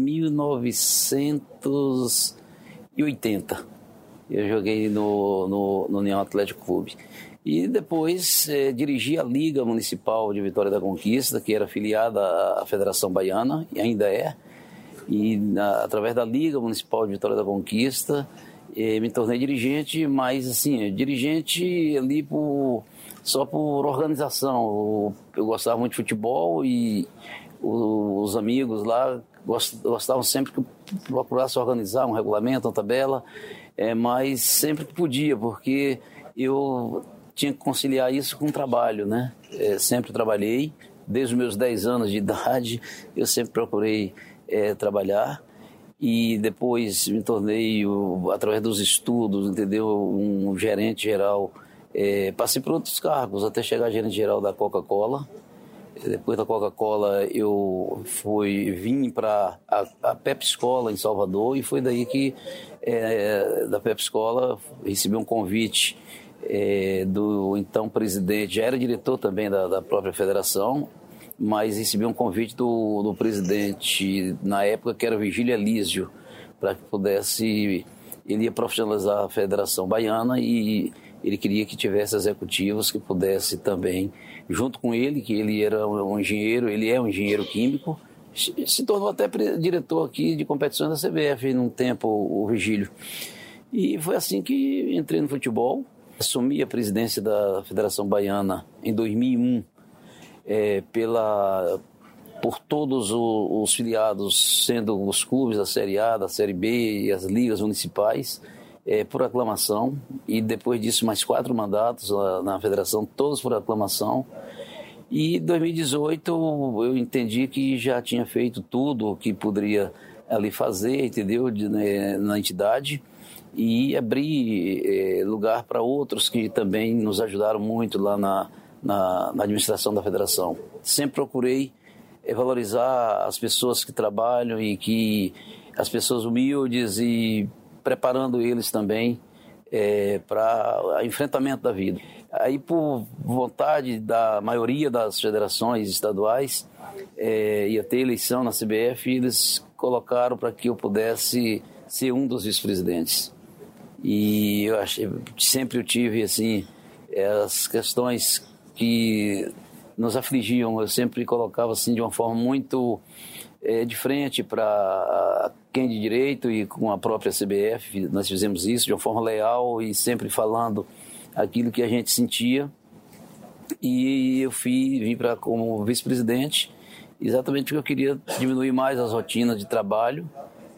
1980. Eu joguei no União Atlético Clube. E depois dirigi a Liga Municipal de Vitória da Conquista, que era afiliada à Federação Baiana, e ainda é. E através da Liga Municipal de Vitória da Conquista, me tornei dirigente, mas assim, dirigente ali só por organização. Eu gostava muito de futebol e os amigos lá gostavam sempre que eu procurasse organizar um regulamento, uma tabela. Mas sempre que podia, porque eu tinha que conciliar isso com o trabalho, né? Sempre trabalhei, desde os meus 10 anos de idade, eu sempre procurei trabalhar e depois me tornei, através dos estudos, entendeu? Um gerente geral. Passei por outros cargos até chegar a gerente geral da Coca-Cola. Depois da Coca-Cola eu vim para a Pepsi-Cola em Salvador e foi daí que da Pepsi-Cola recebi um convite do então presidente, já era diretor também da própria federação, mas recebi um convite do presidente na época, que era o Vigílio Elísio, para que ele ia profissionalizar a Federação Baiana e ele queria que tivesse executivos que pudesse também, junto com ele, que ele era um engenheiro, ele é um engenheiro químico, se tornou até diretor aqui de competições da CBF num tempo, o Vigílio. E foi assim que entrei no futebol, assumi a presidência da Federação Baiana em 2001, por todos os filiados, sendo os clubes da Série A, da Série B e as ligas municipais, por aclamação, e depois disso mais 4 mandatos na federação, todos por aclamação. E em 2018 eu entendi que já tinha feito tudo o que poderia ali fazer, entendeu, na entidade, e abri lugar para outros que também nos ajudaram muito lá na administração da federação. Sempre procurei valorizar as pessoas que trabalham e que as pessoas humildes e preparando eles também para enfrentamento da vida. Aí, por vontade da maioria das federações estaduais, ia ter eleição na CBF e eles colocaram para que eu pudesse ser um dos vice-presidentes. E sempre eu tive assim, as questões que nos afligiam, eu sempre colocava assim de uma forma muito de frente para quem de direito e com a própria CBF. Nós fizemos isso de uma forma leal e sempre falando aquilo que a gente sentia. E eu vim como vice-presidente exatamente porque eu queria diminuir mais as rotinas de trabalho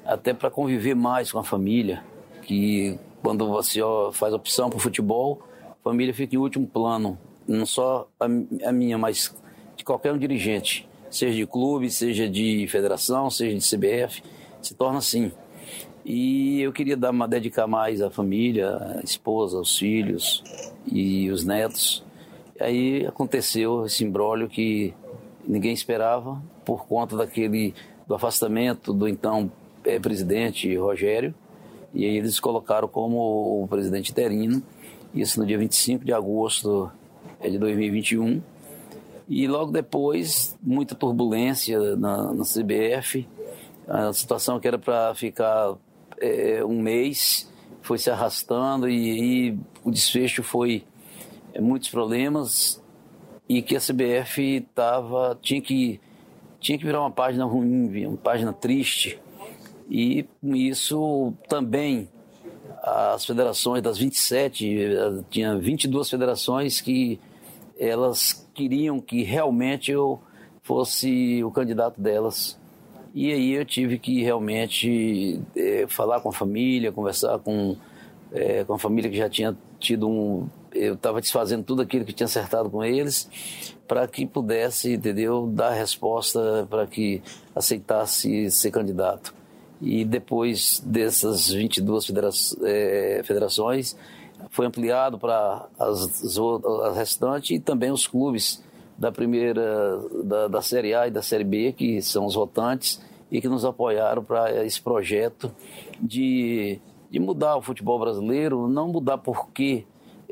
até para conviver mais com a família, que quando você faz opção para o futebol, a família fica em último plano, não só a minha, mas de qualquer um dirigente, seja de clube, seja de federação, seja de CBF, se torna assim. E eu queria dedicar mais à família, à esposa, aos filhos e os netos. E aí aconteceu esse imbróglio que ninguém esperava, por conta do afastamento do então presidente Rogério, e aí eles colocaram como o presidente interino, isso no dia 25 de agosto de 2021, e logo depois, muita turbulência na CBF, a situação que era para ficar um mês, foi se arrastando, e o desfecho foi muitos problemas, e que a CBF tinha que virar uma página ruim, uma página triste, e com isso também as federações das 27, tinha 22 federações que elas queriam que realmente eu fosse o candidato delas. E aí eu tive que realmente falar com a família, conversar com a família que já tinha tido eu estava desfazendo tudo aquilo que tinha acertado com eles, para que pudesse, entendeu, dar resposta para que aceitasse ser candidato. E depois dessas 22 federações, foi ampliado para as restantes, e também os clubes da primeira, da Série A e da Série B, que são os votantes, e que nos apoiaram para esse projeto de mudar o futebol brasileiro, não mudar porque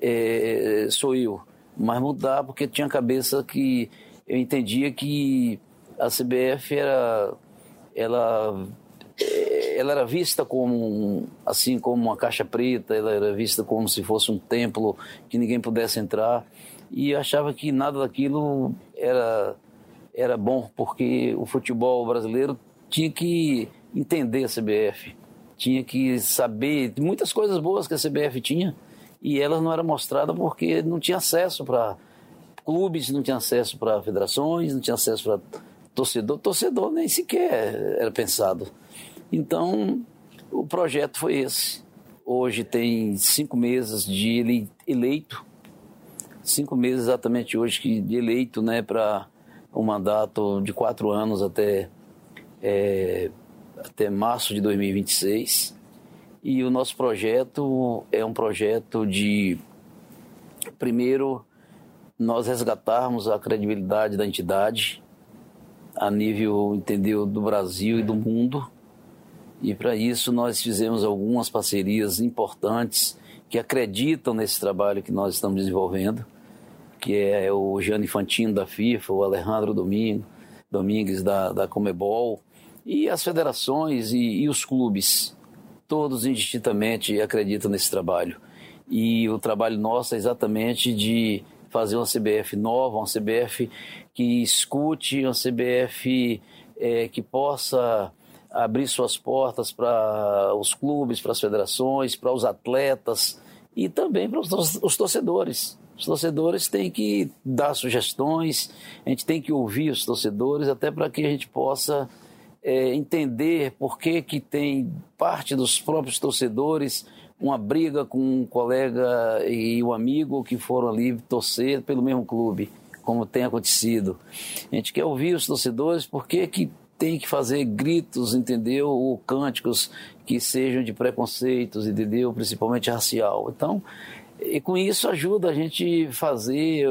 sou eu, mas mudar porque tinha cabeça que eu entendia que a CBF ela era vista como uma caixa preta, ela era vista como se fosse um templo que ninguém pudesse entrar, e eu achava que nada daquilo era bom, porque o futebol brasileiro tinha que entender a CBF, tinha que saber de muitas coisas boas que a CBF tinha, e elas não eram mostradas porque não tinha acesso para clubes, não tinha acesso para federações, não tinha acesso para torcedor nem sequer era pensado. Então, o projeto foi esse. Hoje tem 5 meses de eleito, 5 meses exatamente hoje de eleito, né, para um mandato de 4 anos até março de 2026. E o nosso projeto é um projeto de, primeiro, nós resgatarmos a credibilidade da entidade a nível, entendeu, do Brasil e do mundo. E para isso nós fizemos algumas parcerias importantes que acreditam nesse trabalho que nós estamos desenvolvendo, que é o Gianni Infantino da FIFA, o Alejandro Domingues da Conmebol, e as federações e os clubes. Todos indistintamente acreditam nesse trabalho. E o trabalho nosso é exatamente de fazer uma CBF nova, uma CBF que escute, uma CBF que possa abrir suas portas para os clubes, para as federações, para os atletas e também para os torcedores. Os torcedores têm que dar sugestões, a gente tem que ouvir os torcedores, até para que a gente possa entender por que tem parte dos próprios torcedores uma briga com um colega e um amigo que foram ali torcer pelo mesmo clube, como tem acontecido. A gente quer ouvir os torcedores, por que tem que fazer gritos, entendeu? Ou cânticos que sejam de preconceitos, entendeu? Principalmente racial. Então, e com isso ajuda a gente fazer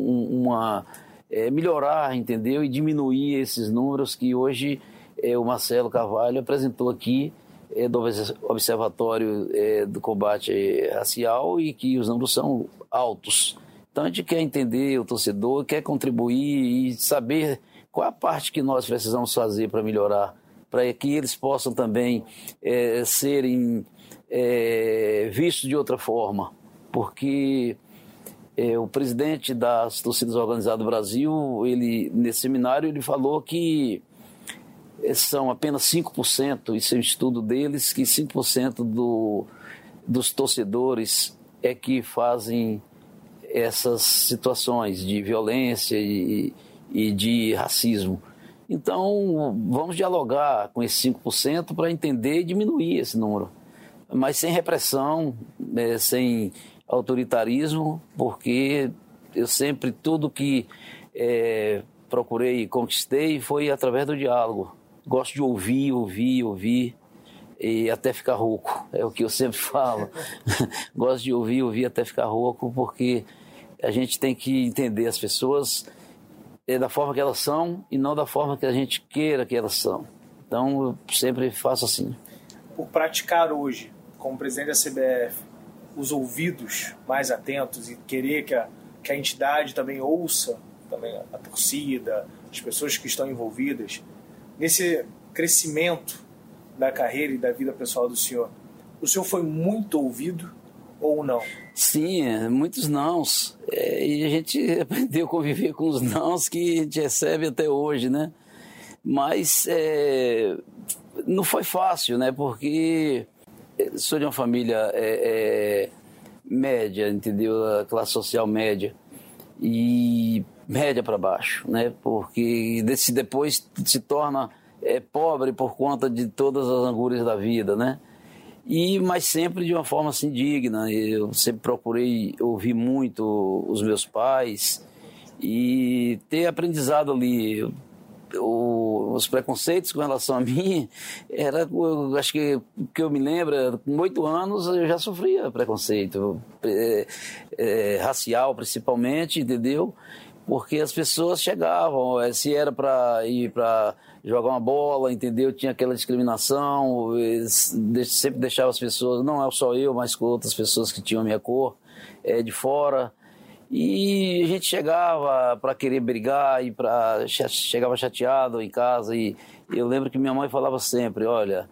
melhorar, entendeu? E diminuir esses números que hoje o Marcelo Carvalho apresentou aqui do Observatório do Combate Racial, e que os números são altos. Então a gente quer entender o torcedor, quer contribuir e saber qual a parte que nós precisamos fazer para melhorar, para que eles possam também serem vistos de outra forma. Porque o presidente das torcidas organizadas do Brasil, nesse seminário, ele falou que são apenas 5%, isso é um estudo deles, que 5% dos torcedores é que fazem essas situações de violência e de racismo. Então, vamos dialogar com esse 5% para entender e diminuir esse número. Mas sem repressão, sem autoritarismo, porque eu sempre, tudo que procurei e conquistei foi através do diálogo. Gosto de ouvir e até ficar rouco, é o que eu sempre falo. Gosto de ouvir até ficar rouco, porque a gente tem que entender as pessoas da forma que elas são e não da forma que a gente queira que elas são. Então, eu sempre faço assim. Por praticar hoje, como presidente da CBF, os ouvidos mais atentos e querer que a entidade também ouça também a torcida, as pessoas que estão envolvidas, nesse crescimento da carreira e da vida pessoal do senhor, o senhor foi muito ouvido ou não? Sim, muitos nãos. E a gente aprendeu a conviver com os nãos que a gente recebe até hoje, né? Mas não foi fácil, né? Porque sou de uma família média, entendeu? A classe social média. E média para baixo, né? Porque depois se torna pobre por conta de todas as angúrias da vida, né? Mas sempre de uma forma assim digna. Eu sempre procurei ouvir muito os meus pais e ter aprendizado ali. Os preconceitos com relação a mim, eu acho que eu me lembro, com 8 anos eu já sofria preconceito, racial principalmente, entendeu? Porque as pessoas chegavam, se era para ir para jogar uma bola, entendeu? Tinha aquela discriminação, sempre deixava as pessoas, não é só eu, mas com outras pessoas que tinham a minha cor, de fora. E a gente chegava para querer brigar, chegava chateado em casa. E eu lembro que minha mãe falava sempre, olha,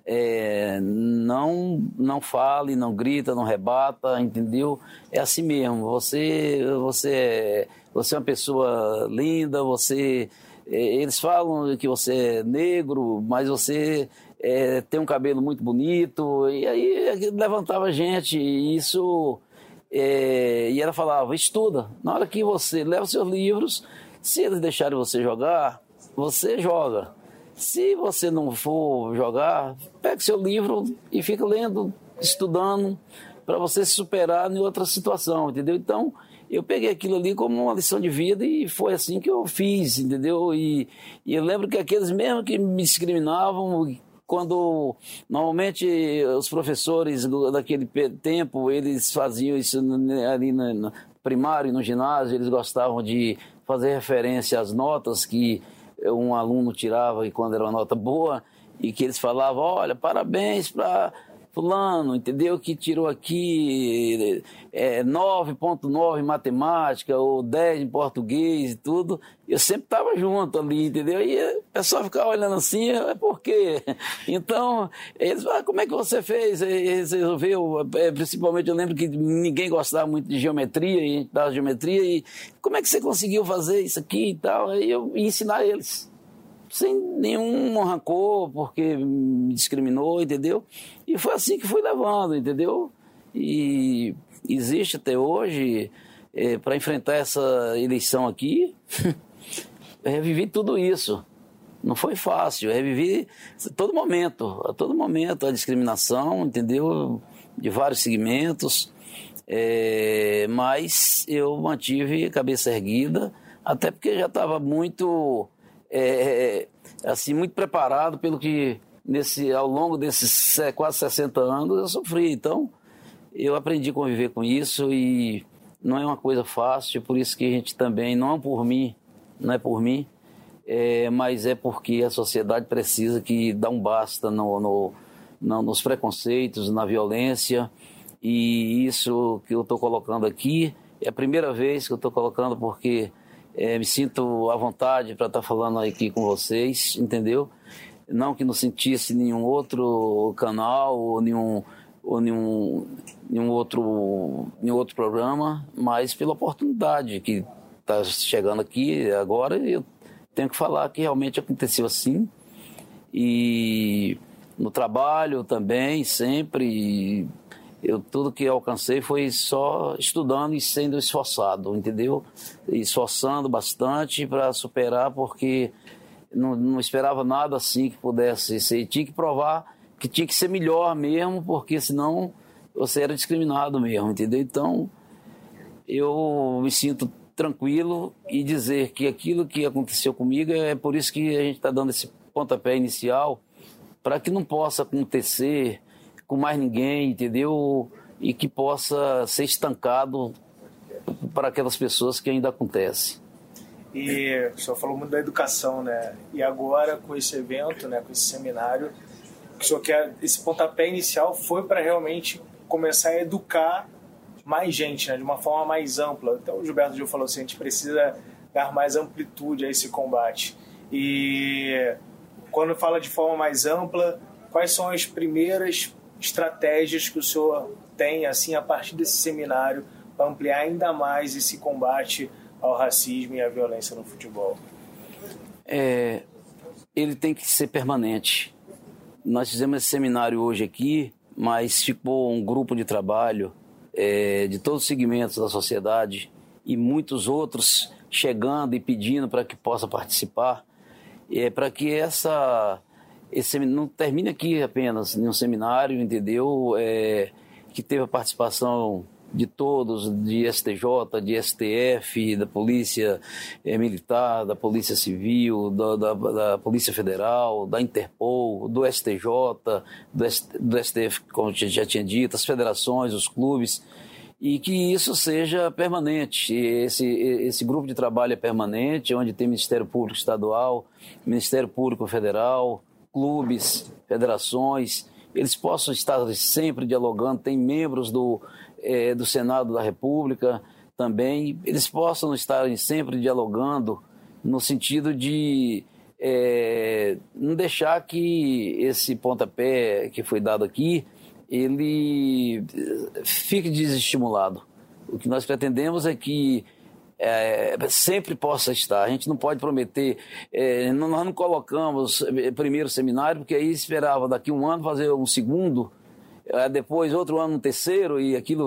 não fale, não grita, não rebata, entendeu? É assim mesmo, você é uma pessoa linda, eles falam que você é negro, mas você tem um cabelo muito bonito. E aí levantava a gente, e isso... e ela falava, estuda, na hora que você leva os seus livros, se eles deixarem você jogar, você joga. Se você não for jogar, pega seu livro e fica lendo, estudando, para você se superar em outra situação, entendeu? Então, eu peguei aquilo ali como uma lição de vida e foi assim que eu fiz, entendeu? E eu lembro que aqueles mesmo que me discriminavam, quando normalmente os professores daquele tempo, eles faziam isso ali no primário e no ginásio, eles gostavam de fazer referência às notas que um aluno tirava e quando era uma nota boa, e que eles falavam, olha, parabéns para fulano, entendeu? Que tirou aqui 9.9 em matemática ou 10 em português e tudo. Eu sempre estava junto ali, entendeu? E o pessoal ficava olhando assim, por quê? Então, eles falaram, como é que você fez? Eles resolveu, principalmente eu lembro que ninguém gostava muito de geometria, e a gente dava geometria, e como é que você conseguiu fazer isso aqui e tal? Aí eu ia ensinar eles. Sem nenhum rancor, porque me discriminou, entendeu? E foi assim que fui levando, entendeu? E existe até hoje, para enfrentar essa eleição aqui, eu revivi tudo isso. Não foi fácil, eu revivi a todo momento a discriminação, entendeu? De vários segmentos, mas eu mantive a cabeça erguida, até porque já estava muito... assim, muito preparado pelo que ao longo desses quase 60 anos eu sofri. Então, eu aprendi a conviver com isso e não é uma coisa fácil, por isso que a gente também, não é por mim, mas é porque a sociedade precisa que dá um basta nos preconceitos, na violência, e isso que eu estou colocando aqui é a primeira vez que eu estou colocando porque... me sinto à vontade para estar falando aqui com vocês, entendeu? Não que não sentisse nenhum outro canal ou nenhum outro programa, mas pela oportunidade que está chegando aqui agora, eu tenho que falar que realmente aconteceu assim. E no trabalho também, sempre... tudo que alcancei foi só estudando e sendo esforçado, entendeu? Esforçando bastante para superar, porque não esperava nada assim que pudesse ser. Tinha que provar que tinha que ser melhor mesmo, porque senão você era discriminado mesmo, entendeu? Então, eu me sinto tranquilo e dizer que aquilo que aconteceu comigo é por isso que a gente está dando esse pontapé inicial, para que não possa acontecer com mais ninguém, entendeu? E que possa ser estancado para aquelas pessoas que ainda acontece. E o senhor falou muito da educação, né? E agora, com esse evento, né, com esse seminário, o senhor quer, esse pontapé inicial foi para realmente começar a educar mais gente, né, de uma forma mais ampla. Então o Gilberto Gil falou assim, a gente precisa dar mais amplitude a esse combate. E quando fala de forma mais ampla, quais são as primeiras estratégias que o senhor tem, assim, a partir desse seminário, para ampliar ainda mais esse combate ao racismo e à violência no futebol? Ele tem que ser permanente. Nós fizemos esse seminário hoje aqui, mas ficou um grupo de trabalho de todos os segmentos da sociedade e muitos outros chegando e pedindo para que possa participar, para que esse não termine aqui apenas em um seminário, entendeu? Que teve a participação de todos, de STJ, de STF, da Polícia Militar, da Polícia Civil, da Polícia Federal, da Interpol, do STJ, do STF, como já tinha dito, as federações, os clubes, e que isso seja permanente. Esse grupo de trabalho é permanente, onde tem Ministério Público Estadual, Ministério Público Federal, clubes, federações, eles possam estar sempre dialogando, tem membros do Senado da República também, eles possam estar sempre dialogando no sentido de não deixar que esse pontapé que foi dado aqui, ele fique desestimulado. O que nós pretendemos é que sempre possa estar. A gente não pode prometer, nós não colocamos primeiro seminário, porque aí esperava daqui um ano fazer um segundo, depois outro ano um terceiro, e aquilo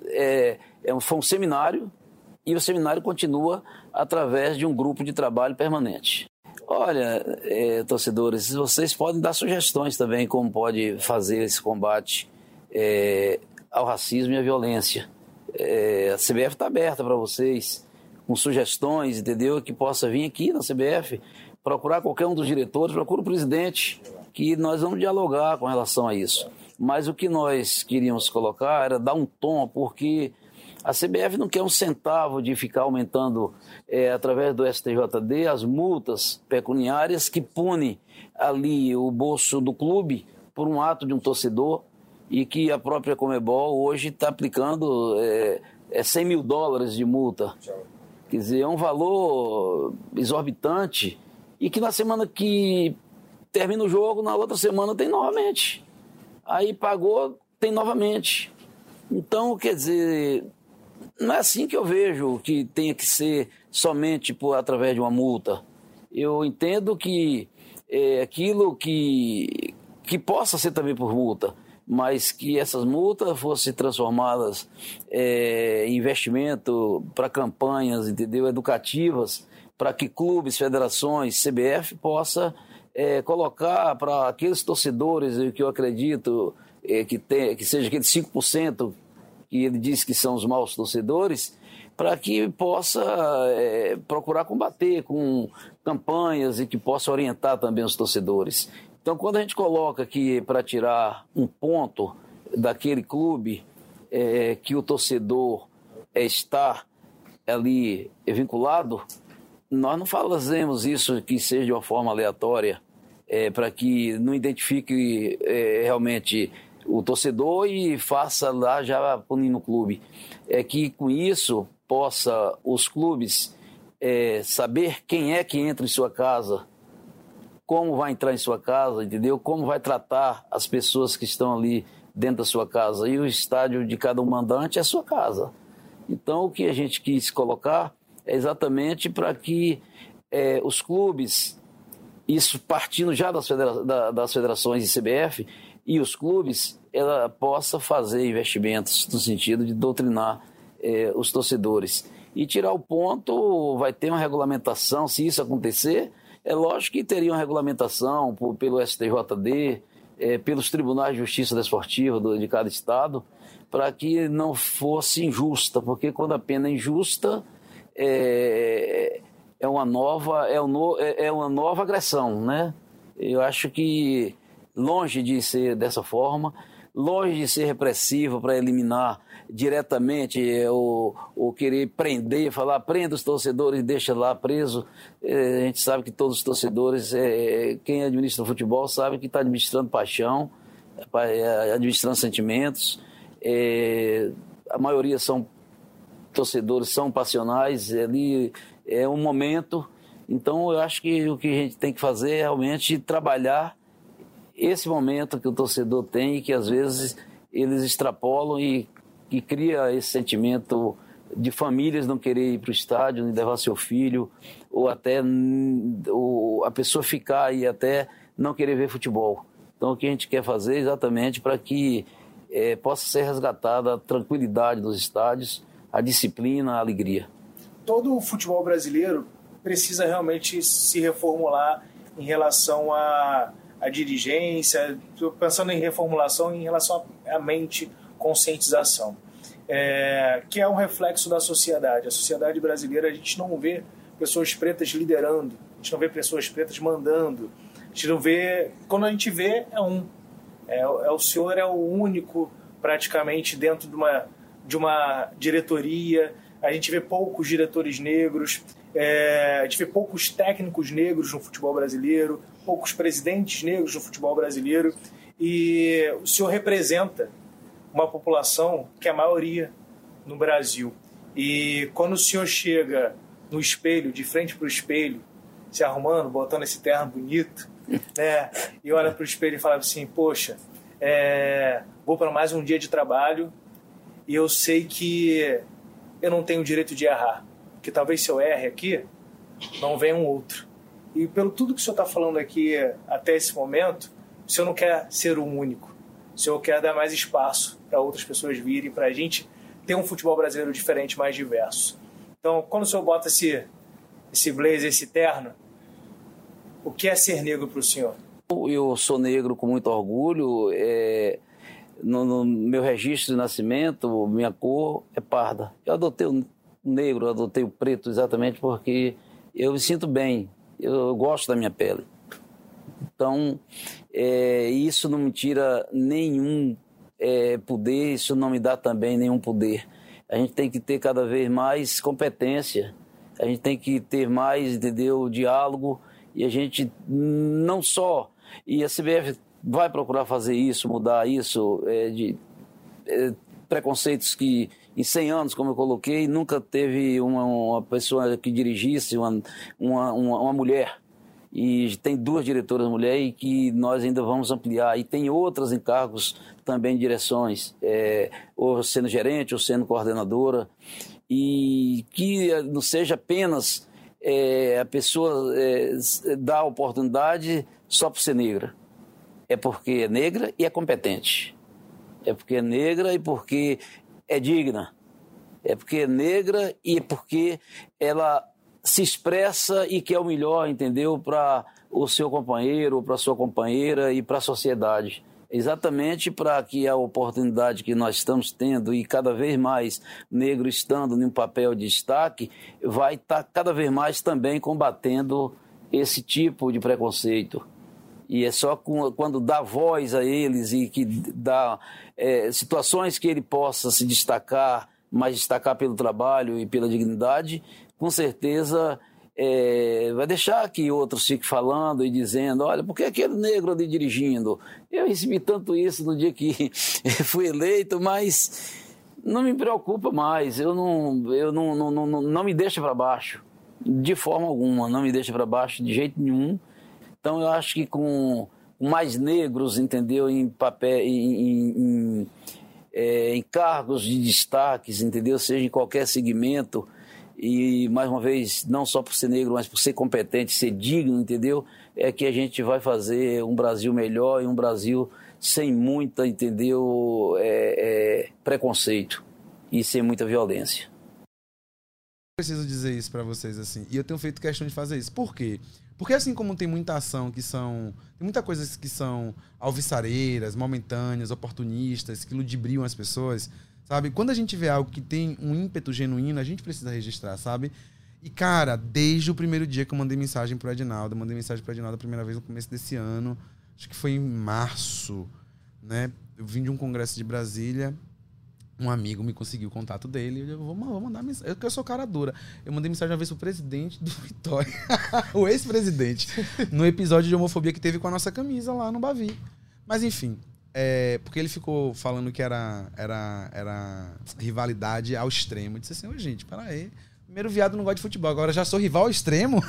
foi um seminário, e o seminário continua através de um grupo de trabalho permanente. Olha, torcedores, vocês podem dar sugestões também como pode fazer esse combate ao racismo e à violência. A CBF está aberta para vocês, com sugestões, entendeu? Que possa vir aqui na CBF, procurar qualquer um dos diretores, procura o presidente, que nós vamos dialogar com relação a isso. Mas o que nós queríamos colocar era dar um tom, porque a CBF não quer um centavo de ficar aumentando, através do STJD, as multas pecuniárias que punem ali o bolso do clube por um ato de um torcedor, e que a própria Conmebol hoje está aplicando $100 mil de multa. Quer dizer, é um valor exorbitante, e que na semana que termina o jogo, na outra semana tem novamente. Aí pagou, tem novamente. Então, quer dizer, não é assim que eu vejo que tenha que ser somente através de uma multa. Eu entendo que aquilo que possa ser também por multa, mas que essas multas fossem transformadas em investimento para campanhas, entendeu, educativas, para que clubes, federações, CBF possa colocar para aqueles torcedores, que eu acredito que seja aqueles 5% que ele diz que são os maus torcedores, para que possa procurar combater com campanhas e que possa orientar também os torcedores. Então, quando a gente coloca aqui para tirar um ponto daquele clube que o torcedor está ali vinculado, nós não fazemos isso que seja de uma forma aleatória, para que não identifique realmente o torcedor e faça lá já punindo o clube. É que com isso possa os clubes saber quem é que entra em sua casa, como vai entrar em sua casa, entendeu? Como vai tratar as pessoas que estão ali dentro da sua casa. E o estádio de cada mandante é a sua casa. Então, o que a gente quis colocar é exatamente para que os clubes, isso partindo já das federações e CBF, e os clubes, ela possa fazer investimentos no sentido de doutrinar os torcedores. E tirar o ponto, vai ter uma regulamentação, se isso acontecer, É lógico que teria uma regulamentação pelo STJD, pelos tribunais de justiça desportiva de cada estado, para que não fosse injusta, porque quando a pena é injusta, é uma nova agressão, né? Eu acho que, longe de ser dessa forma, longe de ser repressivo para eliminar diretamente ou querer prender, falar prenda os torcedores e deixa lá preso, a gente sabe que todos os torcedores, quem administra o futebol sabe que está administrando paixão, administrando sentimentos, a maioria são torcedores, são passionais, ali é um momento. Então eu acho que o que a gente tem que fazer é realmente trabalhar esse momento que o torcedor tem e que às vezes eles extrapolam e cria esse sentimento de famílias não querer ir para o estádio, e levar seu filho, ou até a pessoa ficar e até não querer ver futebol. Então o que a gente quer fazer é exatamente para que possa ser resgatada a tranquilidade dos estádios, a disciplina, a alegria. Todo o futebol brasileiro precisa realmente se reformular em relação à dirigência, pensando em reformulação em relação à mente, conscientização, que é um reflexo da sociedade. A sociedade brasileira, a gente não vê pessoas pretas liderando, a gente não vê pessoas pretas mandando, a gente não vê, quando a gente vê o senhor é o único praticamente dentro de uma diretoria, a gente vê poucos diretores negros, a gente vê poucos técnicos negros no futebol brasileiro, poucos presidentes negros no futebol brasileiro, e o senhor representa uma população que é a maioria no Brasil. E quando o senhor chega no espelho, de frente para o espelho, se arrumando, botando esse terno bonito, né, e olha para o espelho e fala assim, poxa, vou para mais um dia de trabalho e eu sei que eu não tenho o direito de errar, que talvez se eu erre aqui, não venha um outro. E pelo tudo que o senhor está falando aqui até esse momento, o senhor não quer ser o único, o senhor quer dar mais espaço para outras pessoas virem, para a gente ter um futebol brasileiro diferente, mais diverso. Então, quando o senhor bota esse blazer, esse terno, o que é ser negro para o senhor? Eu sou negro com muito orgulho, no meu registro de nascimento, minha cor é parda. Eu adotei o negro, eu adotei o preto exatamente porque eu me sinto bem, eu gosto da minha pele. Então, isso não me tira nenhum poder, isso não me dá também nenhum poder. A gente tem que ter cada vez mais competência, a gente tem que ter mais, entendeu, diálogo, e a gente não só... E a CBF vai procurar fazer isso, mudar isso, preconceitos que em 100 anos, como eu coloquei, nunca teve uma pessoa que dirigisse, uma mulher. E tem 2 diretoras mulheres e que nós ainda vamos ampliar. E tem outras encargos também, direções, ou sendo gerente, ou sendo coordenadora. E que não seja apenas a pessoa dar oportunidade só por ser negra. É porque é negra e é competente. É porque é negra e porque é digna. É porque é negra e é porque ela se expressa e quer o melhor, entendeu? Para o seu companheiro, para a sua companheira e para a sociedade. Exatamente para que a oportunidade que nós estamos tendo e cada vez mais negro estando em um papel de destaque, vai estar cada vez mais também combatendo esse tipo de preconceito. E é só quando dá voz a eles e que dá situações que ele possa se destacar, mas destacar pelo trabalho e pela dignidade, com certeza vai deixar que outros fiquem falando e dizendo, olha, por que aquele negro ali dirigindo? Eu recebi tanto isso no dia que fui eleito, mas não me preocupa mais, não me deixa para baixo, de forma alguma, não me deixa para baixo de jeito nenhum. Então eu acho que com mais negros, entendeu, em papel, em cargos de destaques, entendeu, seja em qualquer segmento, e mais uma vez, não só por ser negro, mas por ser competente, ser digno, entendeu, é que a gente vai fazer um Brasil melhor e um Brasil sem muita, entendeu, preconceito e sem muita violência. preciso dizer isso pra vocês, assim? E eu tenho feito questão de fazer isso. Por quê? Porque assim como tem muita ação que são... Tem muitas coisas que são alvissareiras, momentâneas, oportunistas, que ludibriam as pessoas, sabe? Quando a gente vê algo que tem um ímpeto genuíno, a gente precisa registrar, sabe? E, cara, desde o primeiro dia que eu mandei mensagem pro Edinaldo, a primeira vez no começo desse ano, acho que foi em março, né? Eu vim de um congresso de Brasília, um amigo me conseguiu o contato dele, eu vou mandar mensagem, eu sou cara dura. Eu mandei mensagem uma vez pro presidente do Vitória, o ex-presidente, no episódio de homofobia que teve com a nossa camisa lá no Bavi. Mas, enfim, porque ele ficou falando que era rivalidade ao extremo. Eu disse assim, gente, peraí. Primeiro viado não gosta de futebol, agora já sou rival ao extremo.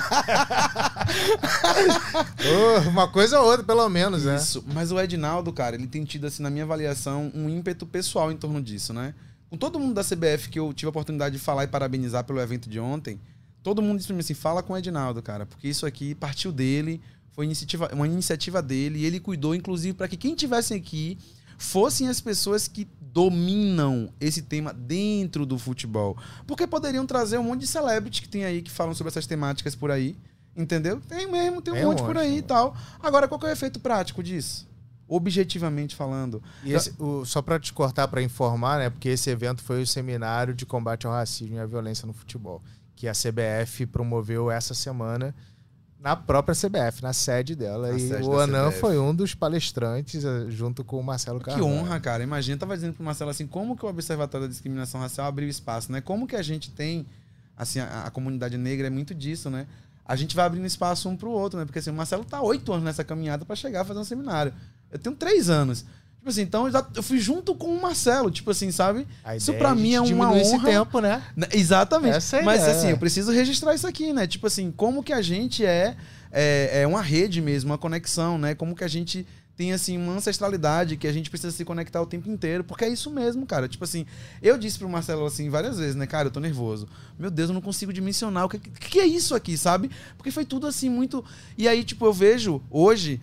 Uma coisa ou outra, pelo menos, né? Isso. Mas o Edinaldo, cara, ele tem tido, assim, na minha avaliação, um ímpeto pessoal em torno disso, né? Com todo mundo da CBF que eu tive a oportunidade de falar e parabenizar pelo evento de ontem, todo mundo disse pra mim assim, fala com o Edinaldo, cara, porque isso aqui partiu dele, foi uma iniciativa dele, e ele cuidou, inclusive, para que quem tivesse aqui fossem as pessoas que dominam esse tema dentro do futebol. Porque poderiam trazer um monte de celebrity que tem aí, que falam sobre essas temáticas por aí. Entendeu? Tem um monte por aí e tal. Agora, qual que é o efeito prático disso? Objetivamente falando. E só para te cortar, para informar, né? Porque esse evento foi o seminário de combate ao racismo e à violência no futebol, que a CBF promoveu essa semana na própria CBF, na sede dela. E o Anan foi um dos palestrantes, junto com o Marcelo Carvalho. Que honra, cara. Imagina, eu tava dizendo pro Marcelo assim, como que o Observatório da Discriminação Racial abriu espaço, né? Como que a gente tem, assim, a comunidade negra é muito disso, né? A gente vai abrindo espaço um pro outro, né? Porque assim, o Marcelo tá 8 anos nessa caminhada para chegar a fazer um seminário. Eu tenho 3 anos. Tipo assim, então eu fui junto com o Marcelo, tipo assim, sabe? Isso pra mim é uma honra. Esse tempo, né? Exatamente. Mas assim, eu preciso registrar isso aqui, né? Tipo assim, como que a gente é uma rede mesmo, uma conexão, né? Como que a gente tem, assim, uma ancestralidade que a gente precisa se conectar o tempo inteiro, porque é isso mesmo, cara. Tipo assim, eu disse pro Marcelo, assim, várias vezes, né? Cara, eu tô nervoso. Meu Deus, eu não consigo dimensionar o que é isso aqui, sabe? Porque foi tudo, assim, muito... E aí, tipo, eu vejo, hoje,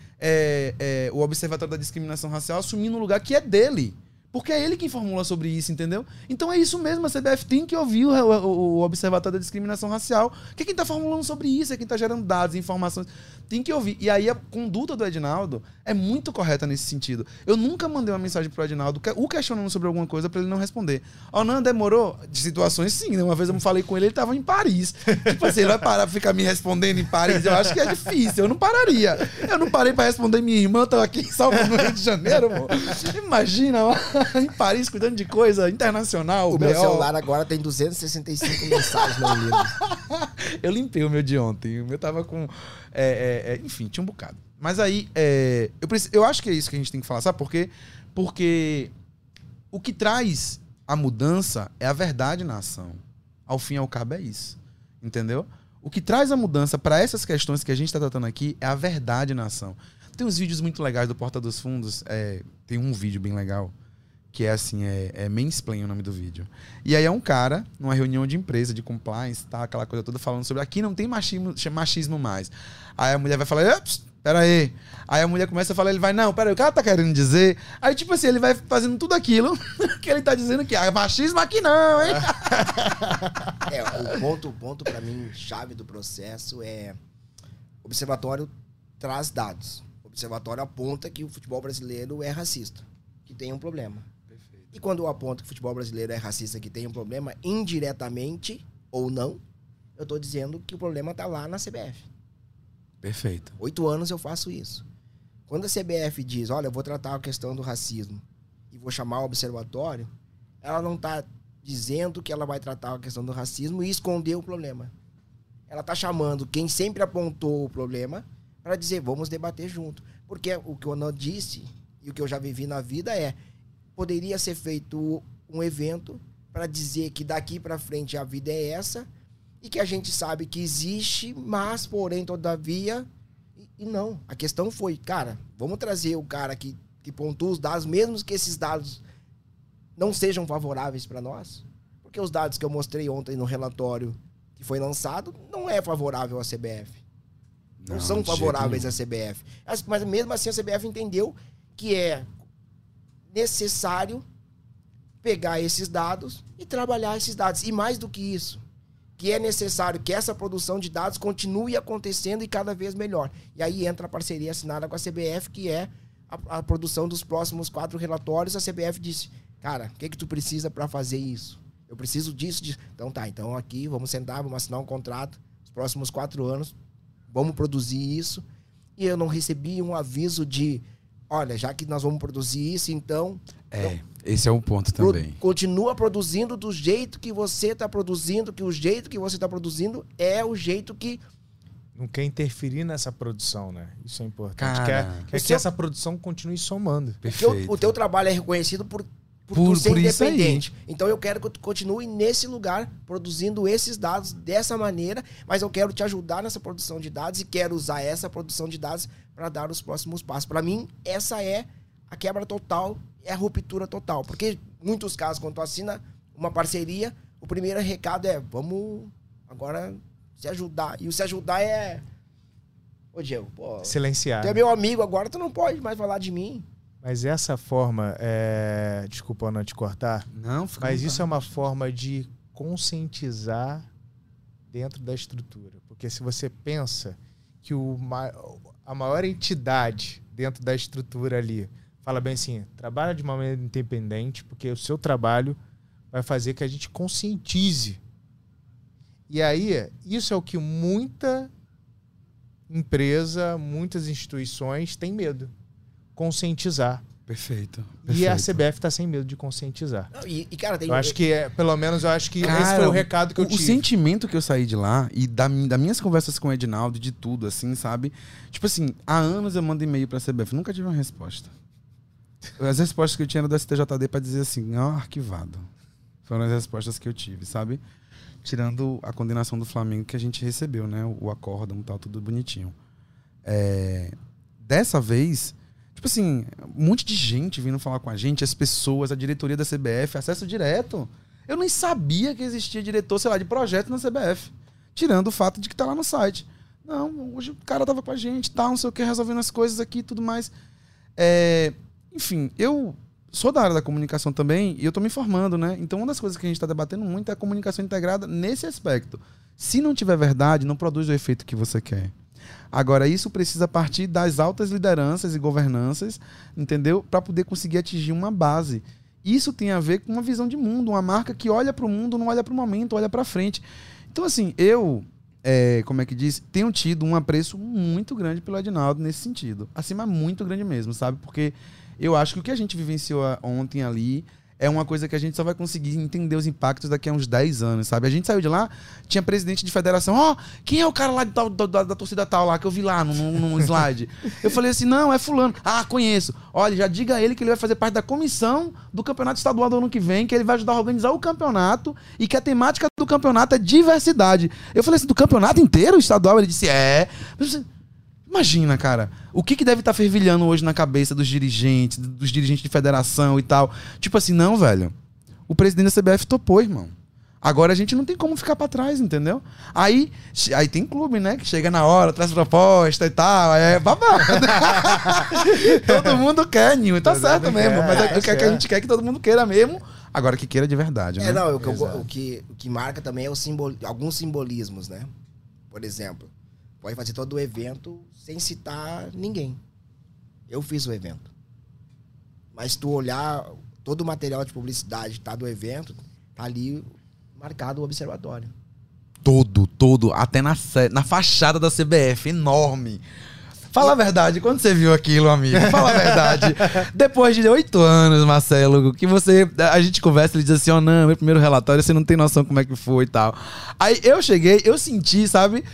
o Observatório da Discriminação Racial assumindo um lugar que é dele. Porque é ele quem formula sobre isso, entendeu? Então é isso mesmo, a CBF tem que ouvir o Observatório da Discriminação Racial, que é quem tá formulando sobre isso, é quem tá gerando dados, informações, tem que ouvir. E aí a conduta do Edinaldo é muito correta nesse sentido. Eu nunca mandei uma mensagem pro Edinaldo o questionando sobre alguma coisa pra ele não responder. Não, demorou? De situações sim, né? Uma vez eu falei com ele, ele tava em Paris. Tipo assim, ele vai parar pra ficar me respondendo em Paris? Eu acho que é difícil, eu não pararia. Eu não parei pra responder minha irmã, tô aqui em Salvador, no Rio de Janeiro, pô. Imagina, em Paris, cuidando de coisa internacional. O meu celular agora tem 265 mensagens não lidas. Eu limpei o meu de ontem. O meu tava com... enfim, tinha um bocado. Mas aí, eu acho que é isso que a gente tem que falar. Sabe por quê? Porque o que traz a mudança é a verdade na ação. Ao fim e ao cabo é isso. Entendeu? O que traz a mudança para essas questões que a gente está tratando aqui é a verdade na ação. Tem uns vídeos muito legais do Porta dos Fundos. Tem um vídeo bem legal que é assim, Mansplain o nome do vídeo. E aí é um cara, numa reunião de empresa, de compliance, tá, aquela coisa toda, falando sobre aqui não tem machismo mais. Aí a mulher vai falar, pera aí. Aí a mulher começa a falar, ele vai, não, pera aí, o cara tá querendo dizer. Aí tipo assim, ele vai fazendo tudo aquilo que ele tá dizendo que machismo aqui não, hein? O ponto pra mim, chave do processo é o observatório traz dados. O observatório aponta que o futebol brasileiro é racista, que tem um problema. E quando eu aponto que o futebol brasileiro é racista, que tem um problema, indiretamente ou não, eu estou dizendo que o problema está lá na CBF. Perfeito. 8 anos eu faço isso. Quando a CBF diz, olha, eu vou tratar a questão do racismo e vou chamar o observatório, ela não está dizendo que ela vai tratar a questão do racismo e esconder o problema. Ela está chamando quem sempre apontou o problema para dizer, vamos debater junto. Porque o que eu não disse e o que eu já vivi na vida poderia ser feito um evento para dizer que daqui para frente a vida é essa e que a gente sabe que existe, mas, porém, todavia... E não. A questão foi, cara, vamos trazer o cara que pontua os dados, mesmo que esses dados não sejam favoráveis para nós, porque os dados que eu mostrei ontem no relatório que foi lançado não é favorável à CBF. Não são favoráveis à CBF. Mas mesmo assim a CBF entendeu que é necessário pegar esses dados e trabalhar esses dados. E mais do que isso, que é necessário que essa produção de dados continue acontecendo e cada vez melhor. E aí entra a parceria assinada com a CBF, que é a produção dos próximos 4 relatórios. A CBF disse, cara, o que tu precisa para fazer isso? Eu preciso disso. Então tá, então aqui vamos sentar, vamos assinar um contrato, os próximos 4 anos, vamos produzir isso. E eu não recebi um aviso de, olha, já que nós vamos produzir isso, então... Esse é um ponto também. Continua produzindo do jeito que você está produzindo, que o jeito que você está produzindo é o jeito que... Não quer interferir nessa produção, né? Isso é importante. Cara, quer que essa produção continue somando. Perfeito. O teu trabalho é reconhecido por ser independente. Então eu quero que tu continue nesse lugar, produzindo esses dados dessa maneira, mas eu quero te ajudar nessa produção de dados e quero usar essa produção de dados para dar os próximos passos. Para mim, essa é a quebra total, é a ruptura total. Porque em muitos casos, quando tu assina uma parceria, o primeiro recado é, vamos agora se ajudar. E o se ajudar é... Ô, Diego, pô... Silenciar. Tu é meu amigo agora, tu não pode mais falar de mim. Mas essa forma, desculpa não te cortar, não, mas isso é uma forma de conscientizar dentro da estrutura. Porque se você pensa que a maior entidade dentro da estrutura ali fala bem assim, trabalha de uma maneira independente, porque o seu trabalho vai fazer que a gente conscientize. E aí, isso é o que muita empresa, muitas instituições têm medo. Conscientizar. Perfeito. E a CBF está sem medo de conscientizar. Não, cara, tem... Eu acho que, pelo menos, esse foi o recado que eu tive. O sentimento que eu saí de lá e das minhas conversas com o Edinaldo, de tudo, assim, sabe? Tipo assim, há anos eu mando e-mail pra CBF, nunca tive uma resposta. As respostas que eu tinha eram da STJD pra dizer assim, arquivado. Foram as respostas que eu tive, sabe? Tirando a condenação do Flamengo que a gente recebeu, né? O acórdão e tal, tudo bonitinho. Dessa vez... Tipo assim, um monte de gente vindo falar com a gente, as pessoas, a diretoria da CBF, acesso direto. Eu nem sabia que existia diretor, sei lá, de projeto na CBF. Tirando o fato de que tá lá no site. Não, hoje o cara tava com a gente, tá, não sei o que, resolvendo as coisas aqui e tudo mais. Enfim, eu sou da área da comunicação também e eu tô me formando, né? Então uma das coisas que a gente tá debatendo muito é a comunicação integrada nesse aspecto. Se não tiver verdade, não produz o efeito que você quer. Agora, isso precisa partir das altas lideranças e governanças, entendeu? Para poder conseguir atingir uma base. Isso tem a ver com uma visão de mundo, uma marca que olha para o mundo, não olha para o momento, olha para frente. Então, assim, eu, como é que diz, tenho tido um apreço muito grande pelo Edinaldo nesse sentido. Assim, mas muito grande mesmo, sabe? Porque eu acho que o que a gente vivenciou ontem ali é uma coisa que a gente só vai conseguir entender os impactos daqui a uns 10 anos, sabe? A gente saiu de lá, tinha presidente de federação, quem é o cara lá da torcida tal lá, que eu vi lá no slide? Eu falei assim, não, é fulano. Conheço. Olha, já diga a ele que ele vai fazer parte da comissão do campeonato estadual do ano que vem, que ele vai ajudar a organizar o campeonato e que a temática do campeonato é diversidade. Eu falei assim, do campeonato inteiro estadual? Ele disse, Imagina, cara, o que deve estar fervilhando hoje na cabeça dos dirigentes de federação e tal. Tipo assim, não, velho. O presidente da CBF topou, irmão. Agora a gente não tem como ficar pra trás, entendeu? Aí tem clube, né, que chega na hora, traz proposta e tal, é babado. Todo mundo quer, Ninho, tá certo mesmo. Mas o que a gente quer que todo mundo queira mesmo. Agora que queira de verdade, né? O que marca também é alguns simbolismos, né? Por exemplo, pode fazer todo o evento sem citar ninguém. Eu fiz o evento. Mas tu olhar todo o material de publicidade tá do evento, tá ali marcado o observatório. Todo. Até na fachada da CBF, enorme. Fala a verdade, quando você viu aquilo, amigo? Fala a verdade. Depois de 8 anos, Marcelo, que a gente conversa, ele diz assim, não, meu primeiro relatório, você não tem noção como é que foi e tal. Aí eu cheguei, eu senti, sabe?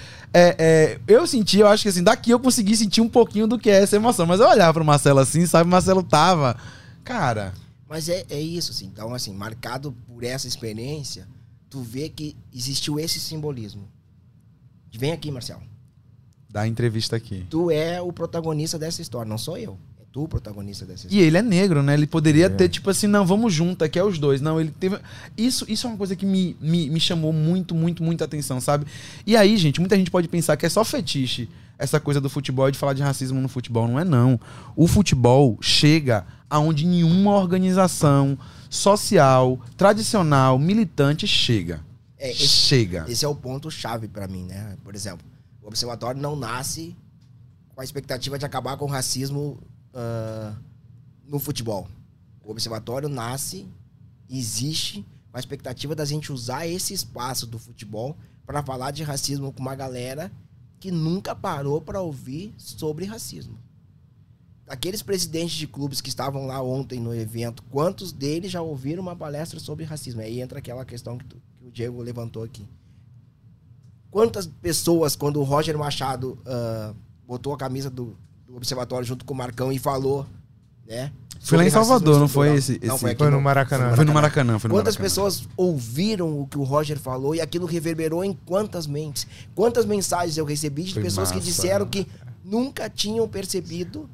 Eu acho que assim, daqui eu consegui sentir um pouquinho do que é essa emoção. Mas eu olhava pro Marcelo assim, sabe? O Marcelo tava... Cara... Mas é isso, assim. Então, assim, marcado por essa experiência, tu vê que existiu esse simbolismo. Vem aqui, Marcelo. Dá a entrevista aqui. Tu é o protagonista dessa história, não sou eu. É tu o protagonista dessa história. E ele é negro, né? Ele poderia ter, tipo assim, não, vamos junto, aqui é os dois. Não, ele teve... Isso é uma coisa que me chamou muito, muito, muita atenção, sabe? E aí, gente, muita gente pode pensar que é só fetiche essa coisa do futebol e de falar de racismo no futebol. Não é, não. O futebol chega aonde nenhuma organização social, tradicional, militante chega. Chega. Esse é o ponto-chave para mim, né? Por exemplo, o Observatório não nasce com a expectativa de acabar com o racismo no futebol. O Observatório nasce, existe, com a expectativa da gente usar esse espaço do futebol para falar de racismo com uma galera que nunca parou para ouvir sobre racismo. Aqueles presidentes de clubes que estavam lá ontem no evento, quantos deles já ouviram uma palestra sobre racismo? Aí entra aquela questão que o Diego levantou aqui. Quantas pessoas, quando o Roger Machado botou a camisa do Observatório junto com o Marcão e falou, né? Foi lá em Salvador, não foi esse? Não, foi aqui foi no Maracanã. Foi no Maracanã. Quantas pessoas ouviram o que o Roger falou e aquilo reverberou em quantas mentes? Quantas mensagens eu recebi de pessoas que disseram que nunca tinham percebido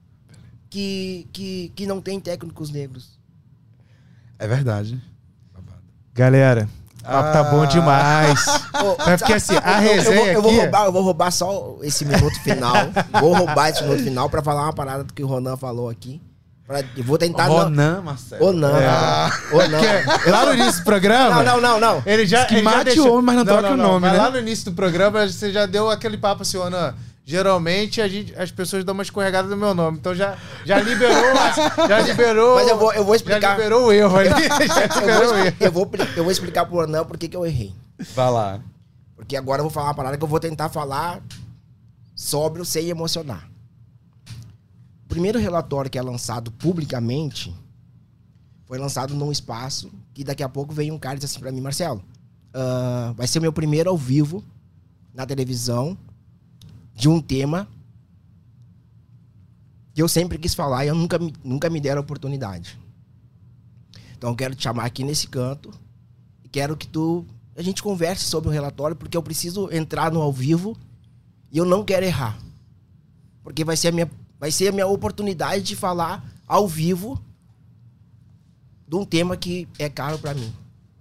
que não tem técnicos negros. É verdade. Galera, tá bom demais. É porque assim, a resenha eu vou roubar só esse minuto final. Vou roubar esse minuto final pra falar uma parada do que o Ronan falou aqui. Eu vou tentar... Ronan, Marcelo. Ronan. Lá no início do programa... Não. Ele já mate o homem, mas não troca o nome, né? Lá no início do programa, você já deu aquele papo assim, Ronan... Geralmente as pessoas dão uma escorregada no meu nome. Então já liberou. Mas eu vou explicar. Já liberou o erro ali. Eu vou explicar pro Ronan por que eu errei. Vai lá. Porque agora eu vou falar uma parada que eu vou tentar falar sóbrio sem emocionar. O primeiro relatório que é lançado publicamente foi lançado num espaço que daqui a pouco veio um cara e disse assim pra mim, Marcelo, vai ser o meu primeiro ao vivo na televisão de um tema que eu sempre quis falar e eu nunca me deram a oportunidade. Então eu quero te chamar aqui nesse canto e quero que a gente converse sobre o relatório, porque eu preciso entrar no ao vivo e eu não quero errar. Porque vai ser a minha oportunidade de falar ao vivo de um tema que é caro pra mim.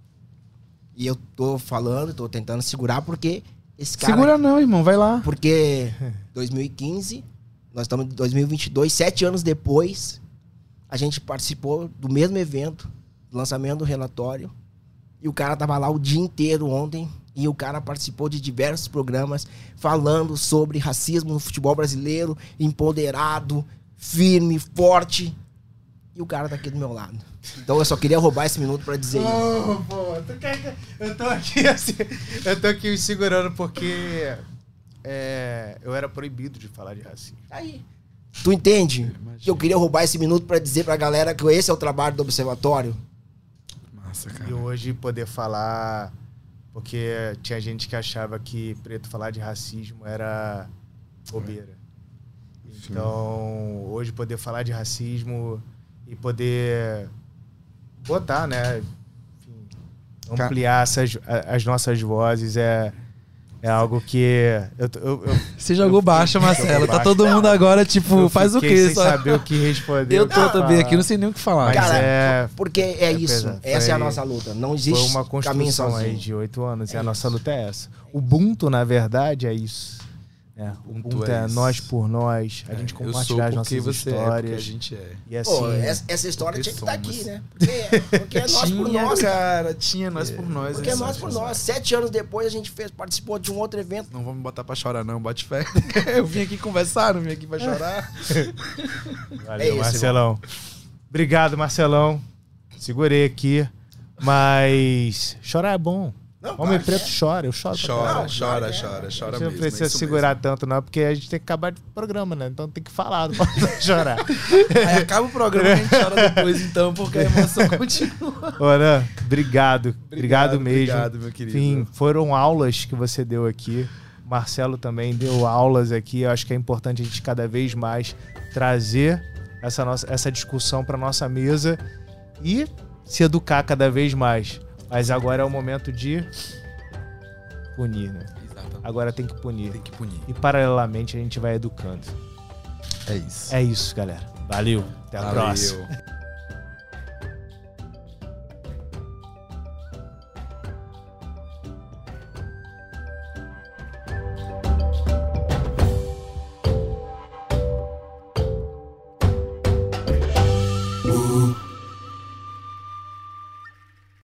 E eu tô tentando segurar porque esse cara... Segura não, irmão, vai lá. Porque 2015, nós estamos em 2022, 7 anos depois, a gente participou do mesmo evento, do lançamento do relatório, e o cara tava lá o dia inteiro ontem, e o cara participou de diversos programas falando sobre racismo no futebol brasileiro, empoderado, firme, forte, e o cara tá aqui do meu lado. Então eu só queria roubar esse minuto pra dizer isso. Pô, eu tô aqui assim, eu tô aqui me segurando porque eu era proibido de falar de racismo. Aí. Tu entende? Eu queria roubar esse minuto pra dizer pra galera que esse é o trabalho do Observatório. Massa, cara. E hoje poder falar, porque tinha gente que achava que preto falar de racismo era bobeira. Então, hoje poder falar de racismo e poder botar, né? Enfim, ampliar as nossas vozes é algo que... Você jogou baixo, Marcelo. Tá todo mundo agora, tipo, faz o quê? Sem saber o que responder. Eu tô também aqui, não sei nem o que falar. Cara, porque é isso. Essa é a nossa luta. Não existe uma caminho construção sozinho. aí de 8 anos e a nossa luta é essa. O Ubuntu, na verdade, é isso. O Ubuntu é nós por nós, a gente compartilhar as nossas histórias. Porque a gente é. E assim, essa história tinha que estar aqui, né? Porque é nós por nós. Cara, tinha nós por nós. Porque é nós por nós. 7 anos depois a gente participou de um outro evento. Não vamos botar pra chorar não, bote fé. Eu vim aqui conversar, não vim aqui pra chorar. Valeu, Marcelão. Obrigado, Marcelão. Segurei aqui, mas chorar é bom. Não, Homem preto chora, eu choro. Chora mesmo. Não precisa segurar tanto, não, porque a gente tem que acabar de programa, né? Então tem que falar, não pode chorar. Aí acaba o programa e a gente chora depois, então, porque a emoção continua. Ora, obrigado mesmo. Obrigado, meu querido. Enfim, foram aulas que você deu aqui. Marcelo também deu aulas aqui. Eu acho que é importante a gente cada vez mais trazer essa discussão para nossa mesa e se educar cada vez mais. Mas agora é o momento de punir, né? Exatamente. Agora tem que punir. Tem que punir. E paralelamente a gente vai educando. É isso. É isso, galera. Valeu. Até a próxima.